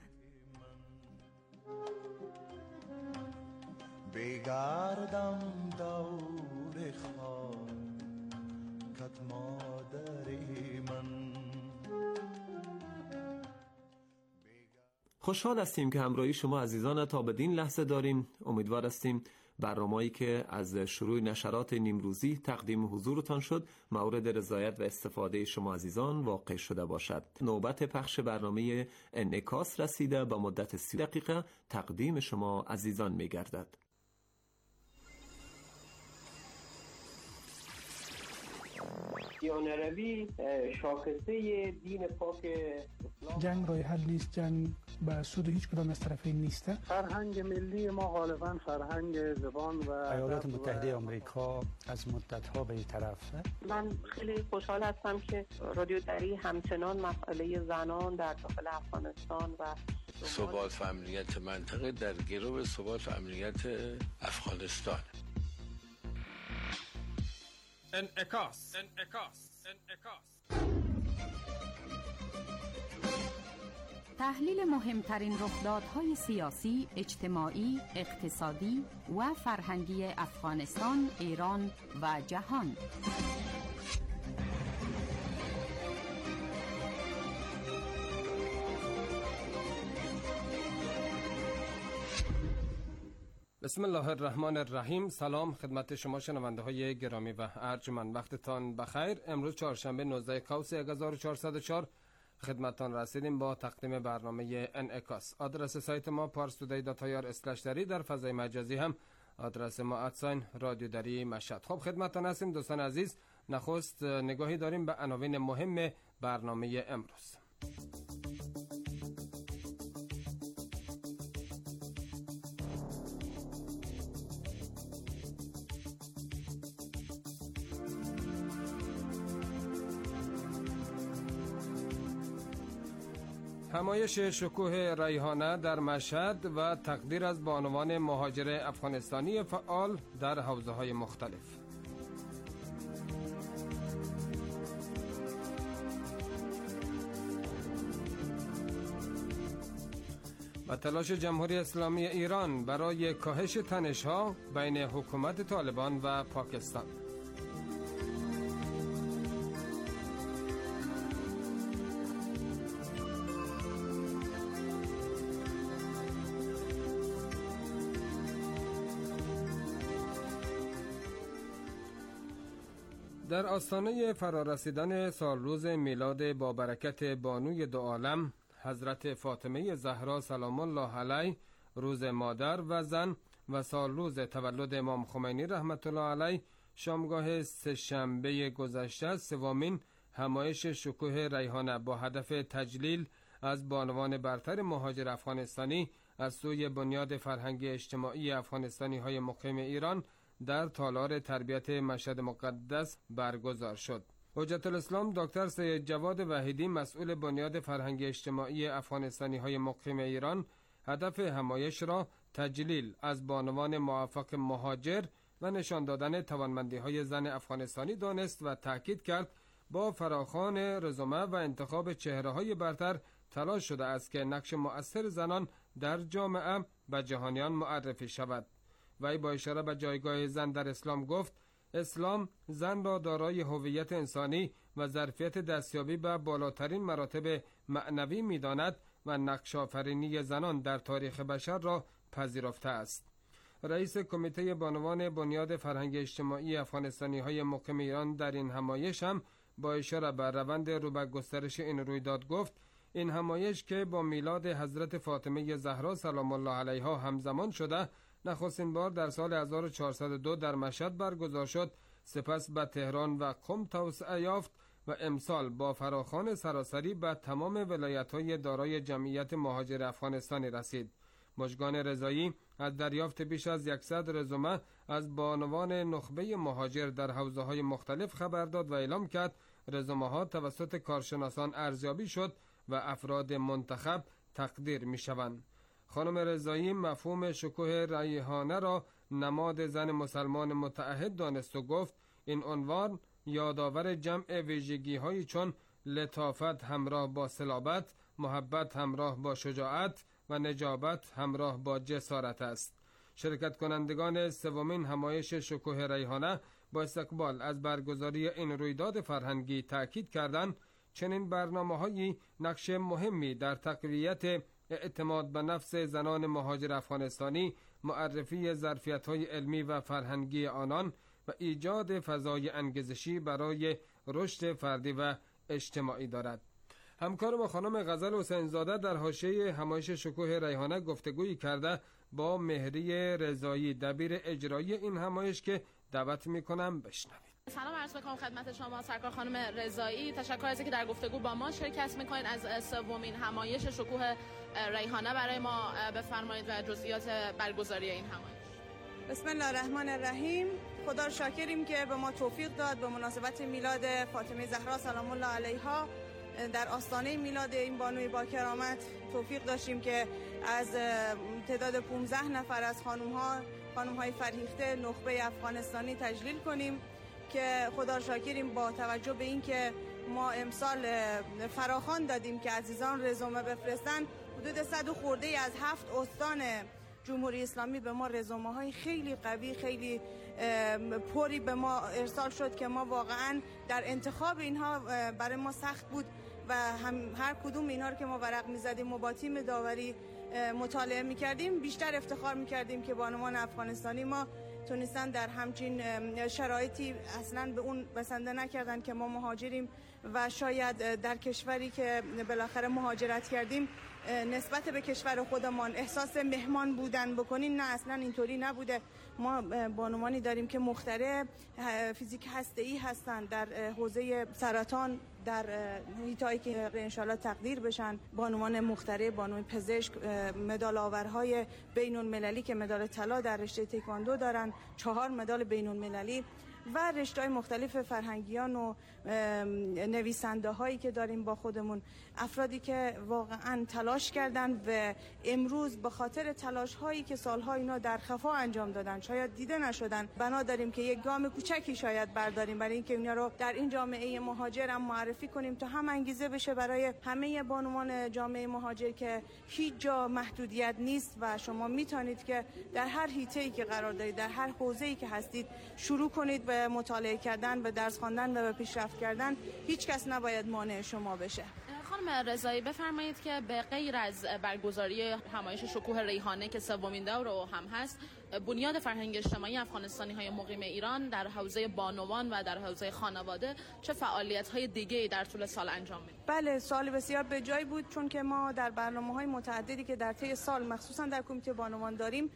S11: بگردم دور خاکت مادری من.
S14: خوشحال هستیم که همراهی شما عزیزان تا بدین لحظه داریم. امیدوار هستیم برنامه‌ای که از شروع نشرات نیمروزی تقدیم حضورتان شد مورد رضایت و استفاده شما عزیزان واقع شده باشد. نوبت پخش برنامه انعکاس رسیده، با مدت سی دقیقه تقدیم شما عزیزان می‌گردد.
S15: دیانروی شاخصه دین پاک اسلام.
S16: جنگ راه حل نیست، جنگ به سود هیچ کدام از طرفین نیست.
S17: فرهنگ ملی ما غالبا فرهنگ زبان و
S16: ایالات متحده آمریکا از مدت‌ها به این طرفه.
S18: من خیلی خوشحال هستم که رادیو دری همچنان مسئله زنان در داخل افغانستان و
S19: ثبات و امنیت منطقه در گرو ثبات و امنیت افغانستان.
S20: انعکاس انعکاس انعکاس
S21: تحلیل مهمترین رخدادهای سیاسی، اجتماعی، اقتصادی و فرهنگی افغانستان، ایران و جهان.
S20: بسم الله الرحمن الرحیم. سلام خدمت شما شنونده های گرامی و ارجمند، وقتتان بخیر. امروز چهارشنبه نوزده کوس هزار و چهارصد و چهار خدمتتان رسیدیم با تقدیم برنامه انعکاس. آدرس سایت ما پارس تودی دات آی آر اسلش دری، در فضای مجازی هم آدرس ما ادساین رادیو دری مشهد. خب خدمتتان هستیم دوستان عزیز. نخست نگاهی داریم به عناوین مهم برنامه امروز. همایش شکوه ریحانه در مشهد و تقدیر از بانوان مهاجر افغانستانی فعال در حوزه‌های مختلف. و تلاش جمهوری اسلامی ایران برای کاهش تنش‌ها بین حکومت طالبان و پاکستان. در آستانه فرارسیدن سالروز میلاد با برکت بانوی دو عالم حضرت فاطمه زهرا سلام الله علیه، روز مادر و زن و سالروز تولد امام خمینی رحمت الله علیه، شامگاه سه‌شنبه گذشته سومین همایش شکوه ریحانه با هدف تجلیل از بانوان برتر مهاجر افغانستانی از سوی بنیاد فرهنگی اجتماعی افغانستانی های مقیم ایران در تالار تربیت مشهد مقدس برگزار شد. حجت الاسلام دکتر سید جواد وحیدی، مسئول بنیاد فرهنگی اجتماعی افغانستانی های مقیم ایران، هدف همایش را تجلیل از بانوان موفق مهاجر و نشان دادن توانمندی های زن افغانستانی دانست و تاکید کرد با فراخوان رزومه و انتخاب چهره های برتر تلاش شده است که نقش مؤثر زنان در جامعه به جهانیان معرفی شود. وی با اشاره به جایگاه زن در اسلام گفت: اسلام زن را دارای هویت انسانی و ظرفیت دستیابی به بالاترین مراتب معنوی می‌داند و نقش آفرینی زنان در تاریخ بشر را پذیرفته است. رئیس کمیته بانوان بنیاد فرهنگ اجتماعی افغانستانی های مقیم ایران در این همایش هم با اشاره به روند رو به گسترش این رویداد گفت: این همایش که با میلاد حضرت فاطمه زهرا سلام الله علیها همزمان شده، نخستین بار در سال هزار و چهارصد و دو در مشهد برگزار شد، سپس به تهران و قم توسعه یافت و امسال با فراخوان سراسری به تمام ولایت‌های دارای جمعیت مهاجر افغانستانی رسید. مژگان رضایی از دریافت بیش از صد رزومه از بانوان نخبه مهاجر در حوزه‌های مختلف خبر داد و اعلام کرد رزومه‌ها توسط کارشناسان ارزیابی شد و افراد منتخب تقدیر می‌شوند. خانم رضایی مفهوم شکوه ریحانه را نماد زن مسلمان متعهد دانست و گفت این عنوان یادآور جمع ویژگی‌هایی چون لطافت همراه با صلابت، محبت همراه با شجاعت و نجابت همراه با جسارت است. شرکت کنندگان سومین همایش شکوه ریحانه با استقبال از برگزاری این رویداد فرهنگی تأکید کردند چنین برنامه‌هایی نقش مهمی در تقویت اعتماد به نفس زنان مهاجر افغانستانی، معرفی ظرفیت‌های علمی و فرهنگی آنان و ایجاد فضای انگیزشی برای رشد فردی و اجتماعی دارد. همکار ما خانم غزل حسین زاده در حاشیه همایش شکوه ریحانه گفتگویی کرده با مهری رضایی دبیر اجرایی این همایش که دعوت می‌کنم بشنوید.
S12: سلام عرض می‌کنم خدمت شما سرکار خانم رضایی. تشکر از اینکه در گفتگو با ما شرکت می‌کنید. از سومین همایش شکوه ریحانه برای ما بفرمایید و جزئیات برگزاری این همایش.
S1: بسم الله الرحمن الرحیم. خدا شاکریم که به ما توفیق داد به مناسبت میلاد فاطمه زهرا سلام الله علیها در آستانه میلاد این بانوی با کرامت توفیق داشتیم که از تعداد پانزده نفر از خانم‌ها خانم‌های فرهیخته نخبه افغانستانی تجلیل کنیم که خدا شاکریم با توجه به این که ما امسال فراخوان دادیم که عزیزان رزومه بفرستن، حدود صد و خورده از هفت استان جمهوری اسلامی به ما رزومه های خیلی قوی خیلی پری به ما ارسال شد که ما واقعا در انتخاب اینها برای ما سخت بود و هم هر کدوم اینها رو که ما ورق می‌زدیم و با تیم داوری مطالعه می‌کردیم بیشتر افتخار می‌کردیم که بانوان افغانستانی ما تونستن در همچین شرایطی اصلا به اون بسنده نکردن که ما مهاجریم و شاید در کشوری که بالاخره مهاجرت کردیم نسبت به کشور خودمان احساس مهمان بودن بکنین. نه، اصلا اینطوری نبوده. ما بانوانی داریم که مخترع فیزیک هسته‌ای هستن در حوزه سرطان، در حیطه‌ای که انشالله تقدیر بشن، بانوان مخترع، بانوی پزشک، مدال آورهای بین المللی که مدال طلا در رشته تکواندو دارن، چهار مدال بین المللی و رشته‌های مختلف فرهنگیان و نویسنده هایی که داریم با خودمون، افرادی که واقعا تلاش کردن و امروز به خاطر تلاش هایی که سالها اینا در خفا انجام دادن شاید دیده نشدن، بنا داریم که یک گام کوچکی شاید برداریم برای اینکه اینا رو در این جامعه مهاجر هم معرفی کنیم تا هم انگیزه بشه برای همه بانوان جامعه مهاجر که هیچ جا محدودیت نیست و شما میتونید که در هر حیطه‌ای که قرار دارید، در هر حوزه‌ای که هستید شروع کنید به مطالعه کردن، به درس خواندن و به پیشرفت کردن. هیچ کس نباید مانع شما بشه.
S12: خانم رضایی بفرمایید که به غیر از برگزاری همایش شکوه ریحانه که سومین دور رو هم هست، بنیاد فرهنگ اجتماعی افغانستانی های مقیم ایران در حوزه بانوان و در حوزه خانواده چه فعالیت های دیگه در طول سال انجام میدید؟
S1: بله، سال بسیار به جای بود، چون که ما در برنامه‌های متعددی که در طی سال مخصوصا در کمیته بانوان داریم،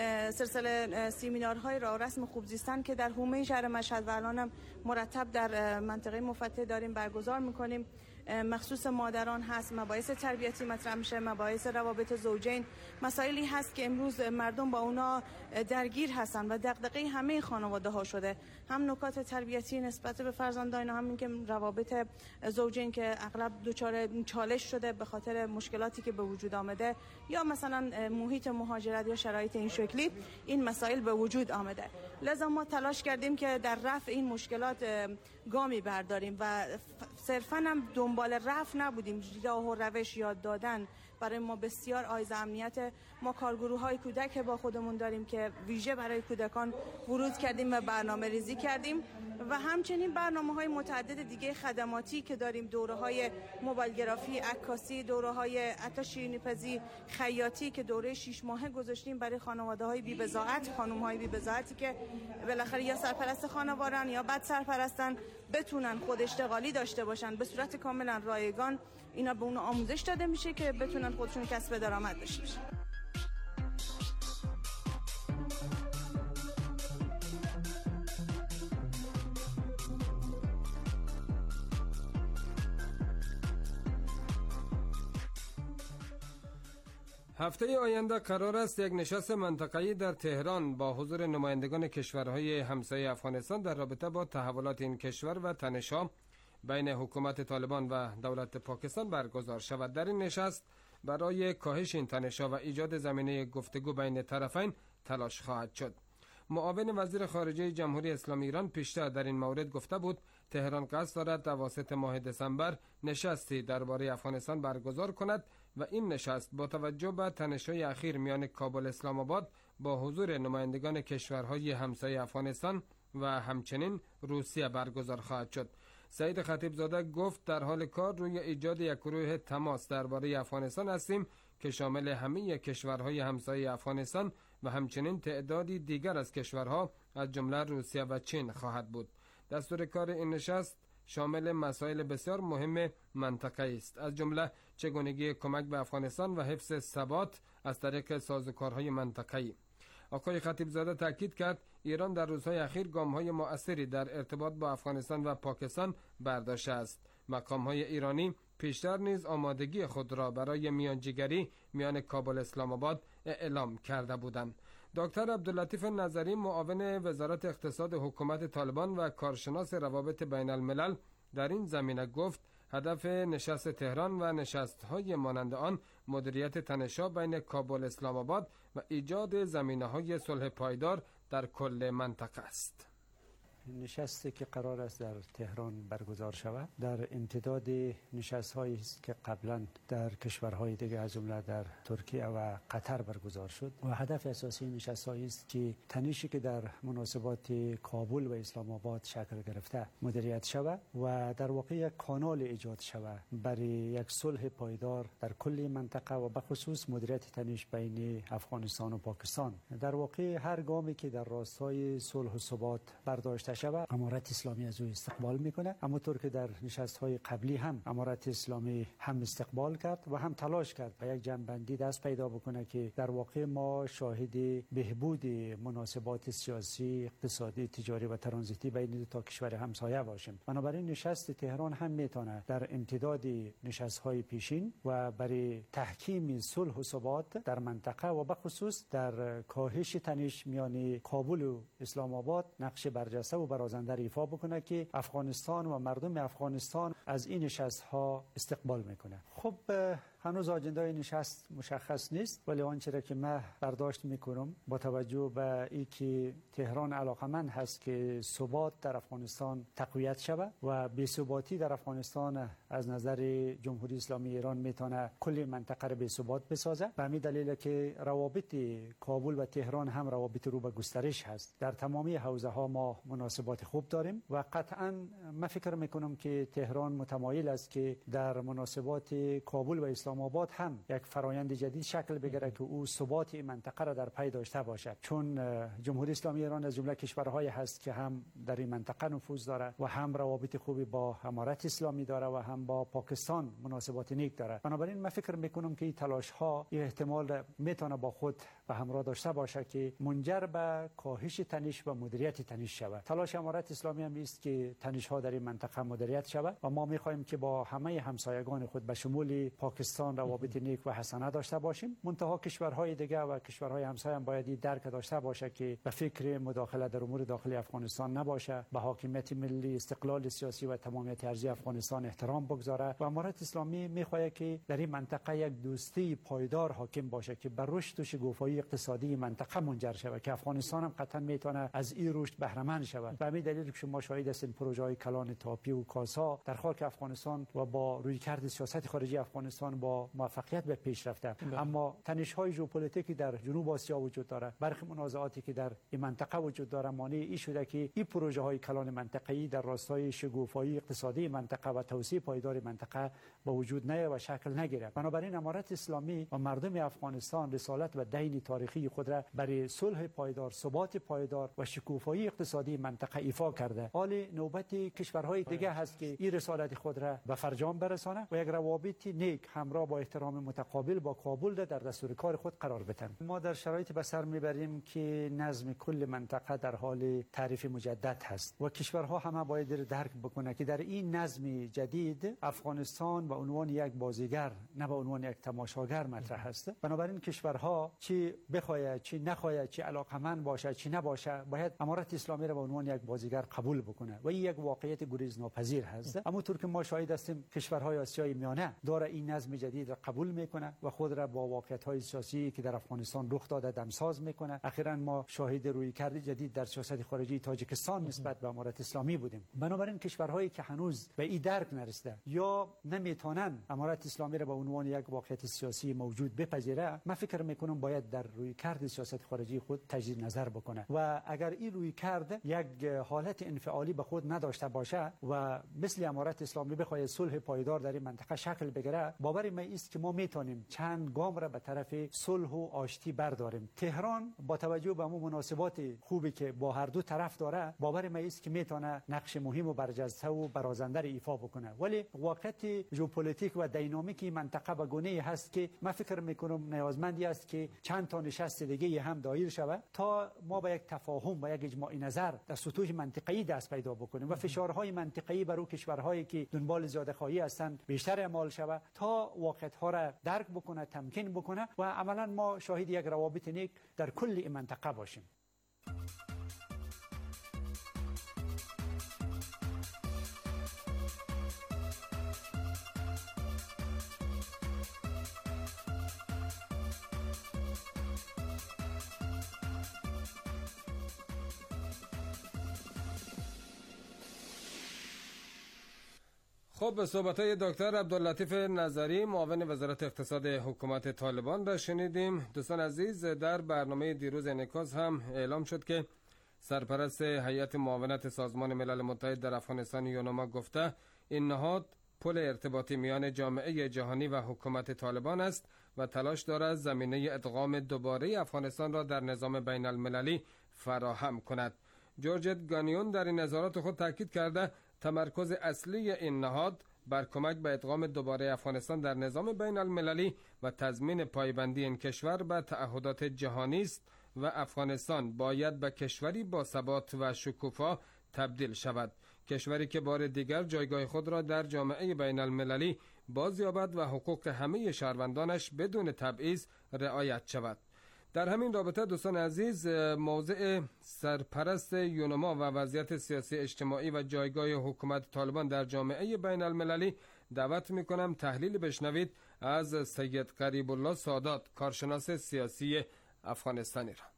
S1: سلسله سیمینارهای راه رسم خوب زیستن که در حومه شهر مشهد و الانم مرتب در منطقه مفتح داریم برگزار میکنیم. مخصوص مادران هست، مباحث تربیتی مطرح میشه، مباحث روابط زوجین، مسائلی هست که امروز مردم با اونا درگیر هستن و دغدغه همه خانواده ها شده، هم نکات تربیتی نسبت به فرزندان، هم اینکه روابط زوجین که اغلب دچار چالش شده به خاطر مشکلاتی که به وجود آمده یا مثلا محیط مهاجرت یا شرایط این شکلی، این مسائل به وجود آمده. لذا ما تلاش کردیم که در رفع این مشکلات گامی برداریم و صرفاً هم دنبال رفع نبودیم، راه و روش یاد دادن برای ما بسیار عایز امنیت. ما کارگروه های کودک با خودمون داریم که ویژه برای کودکان ورود کردیم و برنامه ریزی کردیم و همچنین برنامه های متعدد دیگه خدماتی که داریم، دوره های موبایل گرافی، عکاسی، دوره های حتی شیرینی‌پزی، خیاطی که دوره شش ماهه گذاشتیم برای خانواده های بی بضاعت، خانم های بی بضاعتی که بالاخره یا سرپرست خانواده‌ان یا بعد سرپرستن، بتونن خود اشتغالی داشته باشن به صورت کاملا رایگان. اینا به اون آموزش داده میشه که بتونن خودشون کسب درآمد داشته باشن.
S20: هفته آینده قرار است یک نشست منطقه‌ای در تهران با حضور نمایندگان کشورهای همسایه افغانستان در رابطه با تحولات این کشور و تنش‌ها بین حکومت طالبان و دولت پاکستان برگزار شود. در این نشست برای کاهش این تنش‌ها و ایجاد زمینه گفتگو بین طرفین تلاش خواهد شد. معاون وزیر خارجه جمهوری اسلامی ایران پیشتر در این مورد گفته بود تهران قصد دارد توسط ماه دسامبر نشستی درباره افغانستان برگزار کند و این نشست با توجه به تنش‌های اخیر میان کابل اسلام آباد با حضور نمایندگان کشورهای همسایه افغانستان و همچنین روسیه برگزار خواهد شد. سعید خطیبزاده گفت در حال کار روی ایجاد یک گروه تماس درباره افغانستان هستیم که شامل همه کشورهای همسایه افغانستان و همچنین تعدادی دیگر از کشورها از جمله روسیه و چین خواهد بود. دستور کار این نشست شامل مسائل بسیار مهم منطقه‌ای است، از جمله چگونگی کمک به افغانستان و حفظ ثبات از طریق سازوکارهای منطقه‌ای. آقای خطیبزاده تاکید کرد ایران در روزهای اخیر گام‌های مؤثری در ارتباط با افغانستان و پاکستان برداشته است. مقام‌های ایرانی پیشتر نیز آمادگی خود را برای میانجیگری میان کابل اسلام آباد اعلام کرده بودند. دکتر عبداللطیف نظری معاون وزارت اقتصاد حکومت طالبان و کارشناس روابط بین الملل در این زمینه گفت هدف نشست تهران و نشست‌های مانند آن مدیریت تنش‌ها بین کابل اسلام آباد و ایجاد زمینه‌های صلح پایدار در کل منطقه است.
S3: نشستی که قرار است در تهران برگزار شود در امتداد نشست‌هایی است که قبلا در کشورهای دیگر از جمله در ترکیه و قطر برگزار شد و هدف اساسی نشست‌هایی است که تنشی که در مناسبات کابل و اسلام آباد شکل گرفته مدیریت شود و در واقع یک کانال ایجاد شود برای یک صلح پایدار در کل منطقه و به خصوص مدیریت تنش بین افغانستان و پاکستان. در واقع هر گامی که در راستای صلح و ثبات برداشته شود امارت اسلامی از او استقبال میکنه، اما طور که در نشست‌های قبلی هم امارت اسلامی هم استقبال کرد و هم تلاش کرد و یک جنبندی دست پیدا بکنه که در واقع ما شاهد بهبود مناسبات سیاسی، اقتصادی، تجاری و ترانزیتی بین دو تا کشور همسایه باشیم. بنابراین نشست تهران هم میتونه در امتداد نشست‌های پیشین و برای تحکیم صلح و ثبات در منطقه و به خصوص در کاهش تنش میان کابل و اسلام آباد نقش برجسته و برازنده ایفا بکنه که افغانستان و مردم افغانستان از این نشست‌ها استقبال میکنه. خب هنوز آجنده نشست مشخص نیست، ولی آنچه را که من برداشت میکنم با توجه به اینکه تهران علاقمند هست که ثبات در افغانستان تقویت شود و بی‌ثباتی در افغانستان از نظر جمهوری اسلامی ایران میتونه کل منطقه را بی‌ثبات بسازه. به همین دلیل که روابط کابل و تهران هم روابط رو به گسترش هست. در تمامی حوزه ها ما مناسبات خوب داریم و قطعا من فکر میکنم که تهران متمایل است که در مناسبات کابل و اسلام آباد هم یک فرایند جدید شکل بگیره که او ثبات این منطقه را در پی داشته باشد، چون جمهوری اسلامی ایران از جمله کشورهایی هست که هم در این منطقه نفوذ داره و هم روابط خوبی با امارت اسلامی داره و هم با پاکستان مناسبات نیک داره. بنابراین من فکر میکنم که این تلاش ها این احتمال میتونه با خود به همراه داشته باشه که منجر به کاهش تنش و مدیریت تنش شود. تلاش امارت اسلامی هم است که تنش ها در این منطقه مدیریت شود و ما میخواهیم که با همه همسایگان خود به شمول پاکستان روابط نیک و حسنه داشته باشیم. منتها کشورهای دیگه و کشورهای همسایه هم باید این درک داشته باشه که به فکر مداخله در امور داخلی افغانستان نباشه، به حاکمیت ملی، استقلال سیاسی و تمامیت ارضی افغانستان احترام بگذاره و امارت اسلامی میخواد که در این منطقه یک دوستی پایدار حاکم باشه که بر رشد و شکوفایی اقتصادی منطقه منجر شود که افغانستان هم قطعا میتونه از این رشد بهره مند شود. به همین دلیل که شما شاهد هستین پروژه‌های کلان تاپی و کاسا در خاک افغانستان و با رویکرد سیاست خارجی افغانستان با با موفقیت به پیش رفته. اما تنش‌های ژئوپلیتیکی در جنوب آسیا وجود داره، برخی منازعاتی که در این منطقه وجود داره مانع این شده که این پروژه های کلان منطقه‌ای در راستای شکوفایی اقتصادی منطقه و توسعه پایدار منطقه با وجود نیاید و شکل نگیره. بنابراین امارت اسلامی و مردم افغانستان رسالت و دین تاریخی خود را برای صلح پایدار، ثبات پایدار و شکوفایی اقتصادی منطقه ایفا کرده. حال نوبت کشورهای دیگه هست که این رسالت خود را به فرجام برسانه و یک روابط نیک همراه با احترام متقابل با کابل در دستور کار خود قرار بدن. ما در شرایط به سر میبریم که نظم کل منطقه در حال تعریف مجدد هست و کشورها همه باید درک بکنه که در این نظم جدید افغانستان به عنوان یک بازیگر نه به عنوان یک تماشاگر مطرح است. بنابراین کشورها چی بخواید چی نخواید چی علاقمند باشه چی نباشه باید امارت اسلامی را به عنوان یک بازیگر قبول بکنه و این یک واقعیت گریزناپذیر هست. اما طور که ما شاهد هستیم کشورهای آسیای میانه داره این نظم جدید را قبول میکنه و خود را با واقعیت‌های سیاسی که در افغانستان رخ داده دمساز میکنه. اخیراً ما شاهد رویکرد جدید در سیاست خارجی تاجیکستان نسبت به امارت اسلامی بودیم. بنابراین کشورهایی که هنوز به این درک نرسیده یا نمیتونن امارت اسلامی را به عنوان یک واقعیت سیاسی موجود بپذیره، من فکر میکنم باید در رویکرد سیاست خارجی خود تجدید نظر بکنه و اگر این رویکرد یک حالت انفعالی به خود نداشته باشه و مثل امارت اسلامی بخواد صلح پایدار در این منطقه شکل بگیره، باور من است که ما میتونیم چند گام را به طرف صلح و آشتی برداریم. تهران با توجه به اون مناسبات خوبی که با هر دو طرف داره، باور من است که میتونه نقش مهم و برجسته و برازنده را ایفا بکنه. ولی واقعیت ژئوپلیتیک و دینامیکی منطقه به گونه‌ای هست که من فکر میکنم نیازمندی است که چند تا نشست دیگه هم دایر شود تا ما به یک تفاهم و یک اجماع نظر در سطوح منطقه‌ای دست پیدا بکنیم و فشارهای منطقه‌ای بر کشورهایی که دنبال زیاده‌خواهی هستند بیشتر اعمال شود تا واقعیت‌ها را درک بکنه، تمکین بکنه و عملاً ما شاهد یک روابط نیک در کل این منطقه باشیم.
S20: خب به صحبت‌های دکتر عبداللطیف نظری معاون وزارت اقتصاد حکومت طالبان را شنیدیم. دوستان عزیز، در برنامه دیروز انعکاس هم اعلام شد که سرپرست هیئت معاونت سازمان ملل متحد در افغانستان یونما گفته این نهاد پل ارتباطی میان جامعه جهانی و حکومت طالبان است و تلاش دارد زمینه ادغام دوباره افغانستان را در نظام بین المللی فراهم کند. جورجت گانیون در این نظارات خود تاکید کرده تمرکز اصلی این نهاد بر کمک به ادغام دوباره افغانستان در نظام بین المللی و تضمین پایبندی این کشور به تعهدات جهانی است و افغانستان باید به کشوری با ثبات و شکوفا تبدیل شود، کشوری که بار دیگر جایگاه خود را در جامعه بین المللی بازیابد و حقوق همه شهروندانش بدون تبعیض رعایت شود. در همین رابطه دوستان عزیز، موضع سرپرست یونما و وضعیت سیاسی اجتماعی و جایگاه حکومت طالبان در جامعه بین المللی دعوت می کنم تحلیل بشنوید از سید قریب الله سادات، کارشناس سیاسی افغانستانی را.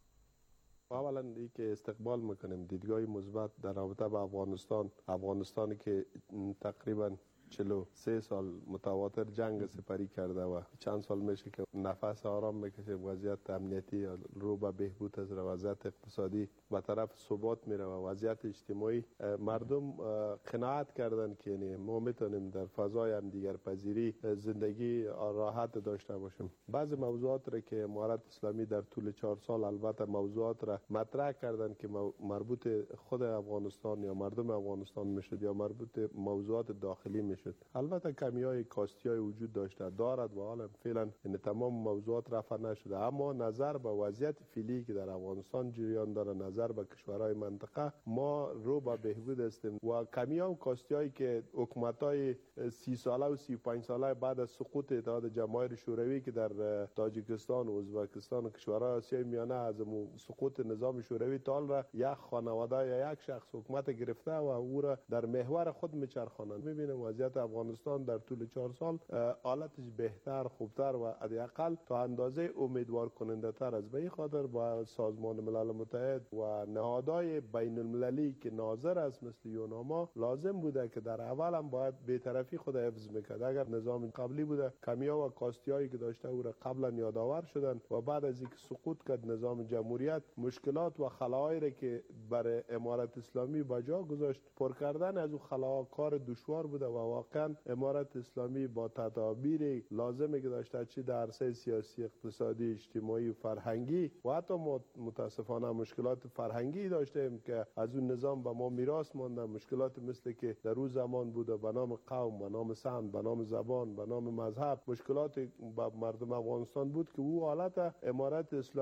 S4: اولا ای که استقبال میکنیم دیدگاه مثبت در رابطه با افغانستان، افغانستانی که تقریبا چهل و سه سال متواتر جنگ سپری کرده و چند سال میشه که نفس آرام میکشه، وضعیت امنیتی رو به بهبود از وضعیت اقتصادی به طرف ثبات میره و وضعیت اجتماعی مردم قناعت کردن که یعنی ما میتونیم در فضای هم دیگر پذیری زندگی راحت داشته باشیم. بعضی موضوعات را که امارت اسلامی در طول چهار سال البته موضوعات را مطرح کردن که مربوط خود افغانستان یا مردم افغانستان میشد یا مربوط موضوعات داخلی میشد، البته کمیای کاستیای وجود داشته دارد و حالا فعلا این تمام موضوعات رفع نشده، اما نظر به وضعیت فعلی که در افغانستان جریان داره، نظر به کشورهای منطقه، ما رو به بهبود هستیم و کمیای کاستیایی که حکومت‌های سی ساله و سی و پنج ساله بعد از سقوط اتحاد جماهیر شوروی که در تاجیکستان و ازبکستان و کشورهای آسیای میانه از سقوط نظام شوروی تال را یک خانواده یا یک شخص حکومت گرفته و او را در محور خود میچرخانند. میبینیم وضعیت جمهوریت افغانستان در طول چهار سال حالتش بهتر، خوبتر و حداقل تا اندازه امیدوار کننده تر است. به این خاطر با سازمان ملل متحد و نهادهای بین المللی که ناظر است مثل یوناما لازم بوده که در اول هم باید بی‌طرفی خود حفظ میکرد. اگر نظام قبلی بوده کمیا و کاستیایی که داشته او را قبلا یادآور شدن و بعد از اینکه سقوط کرد نظام جمهوریت مشکلات و خلاهایی را که برای امارت اسلامی بجا گذاشت پر کردن از او خلاها کار دشوار بوده و واقعا امارت اسلامی با تدابیر لازمی که داشته چی در عرصه سیاسی، اقتصادی، اجتماعی و فرهنگی و حتی متاسفانه مشکلات فرهنگی داشتیم که از اون نظام به ما میراث مانده، مشکلات مثل که در روز زمان بوده به نام قوم، به نام سمت، به نام زبان، به نام مذهب، مشکلات با مردم افغانستان بود که او حالت امارت اسلامی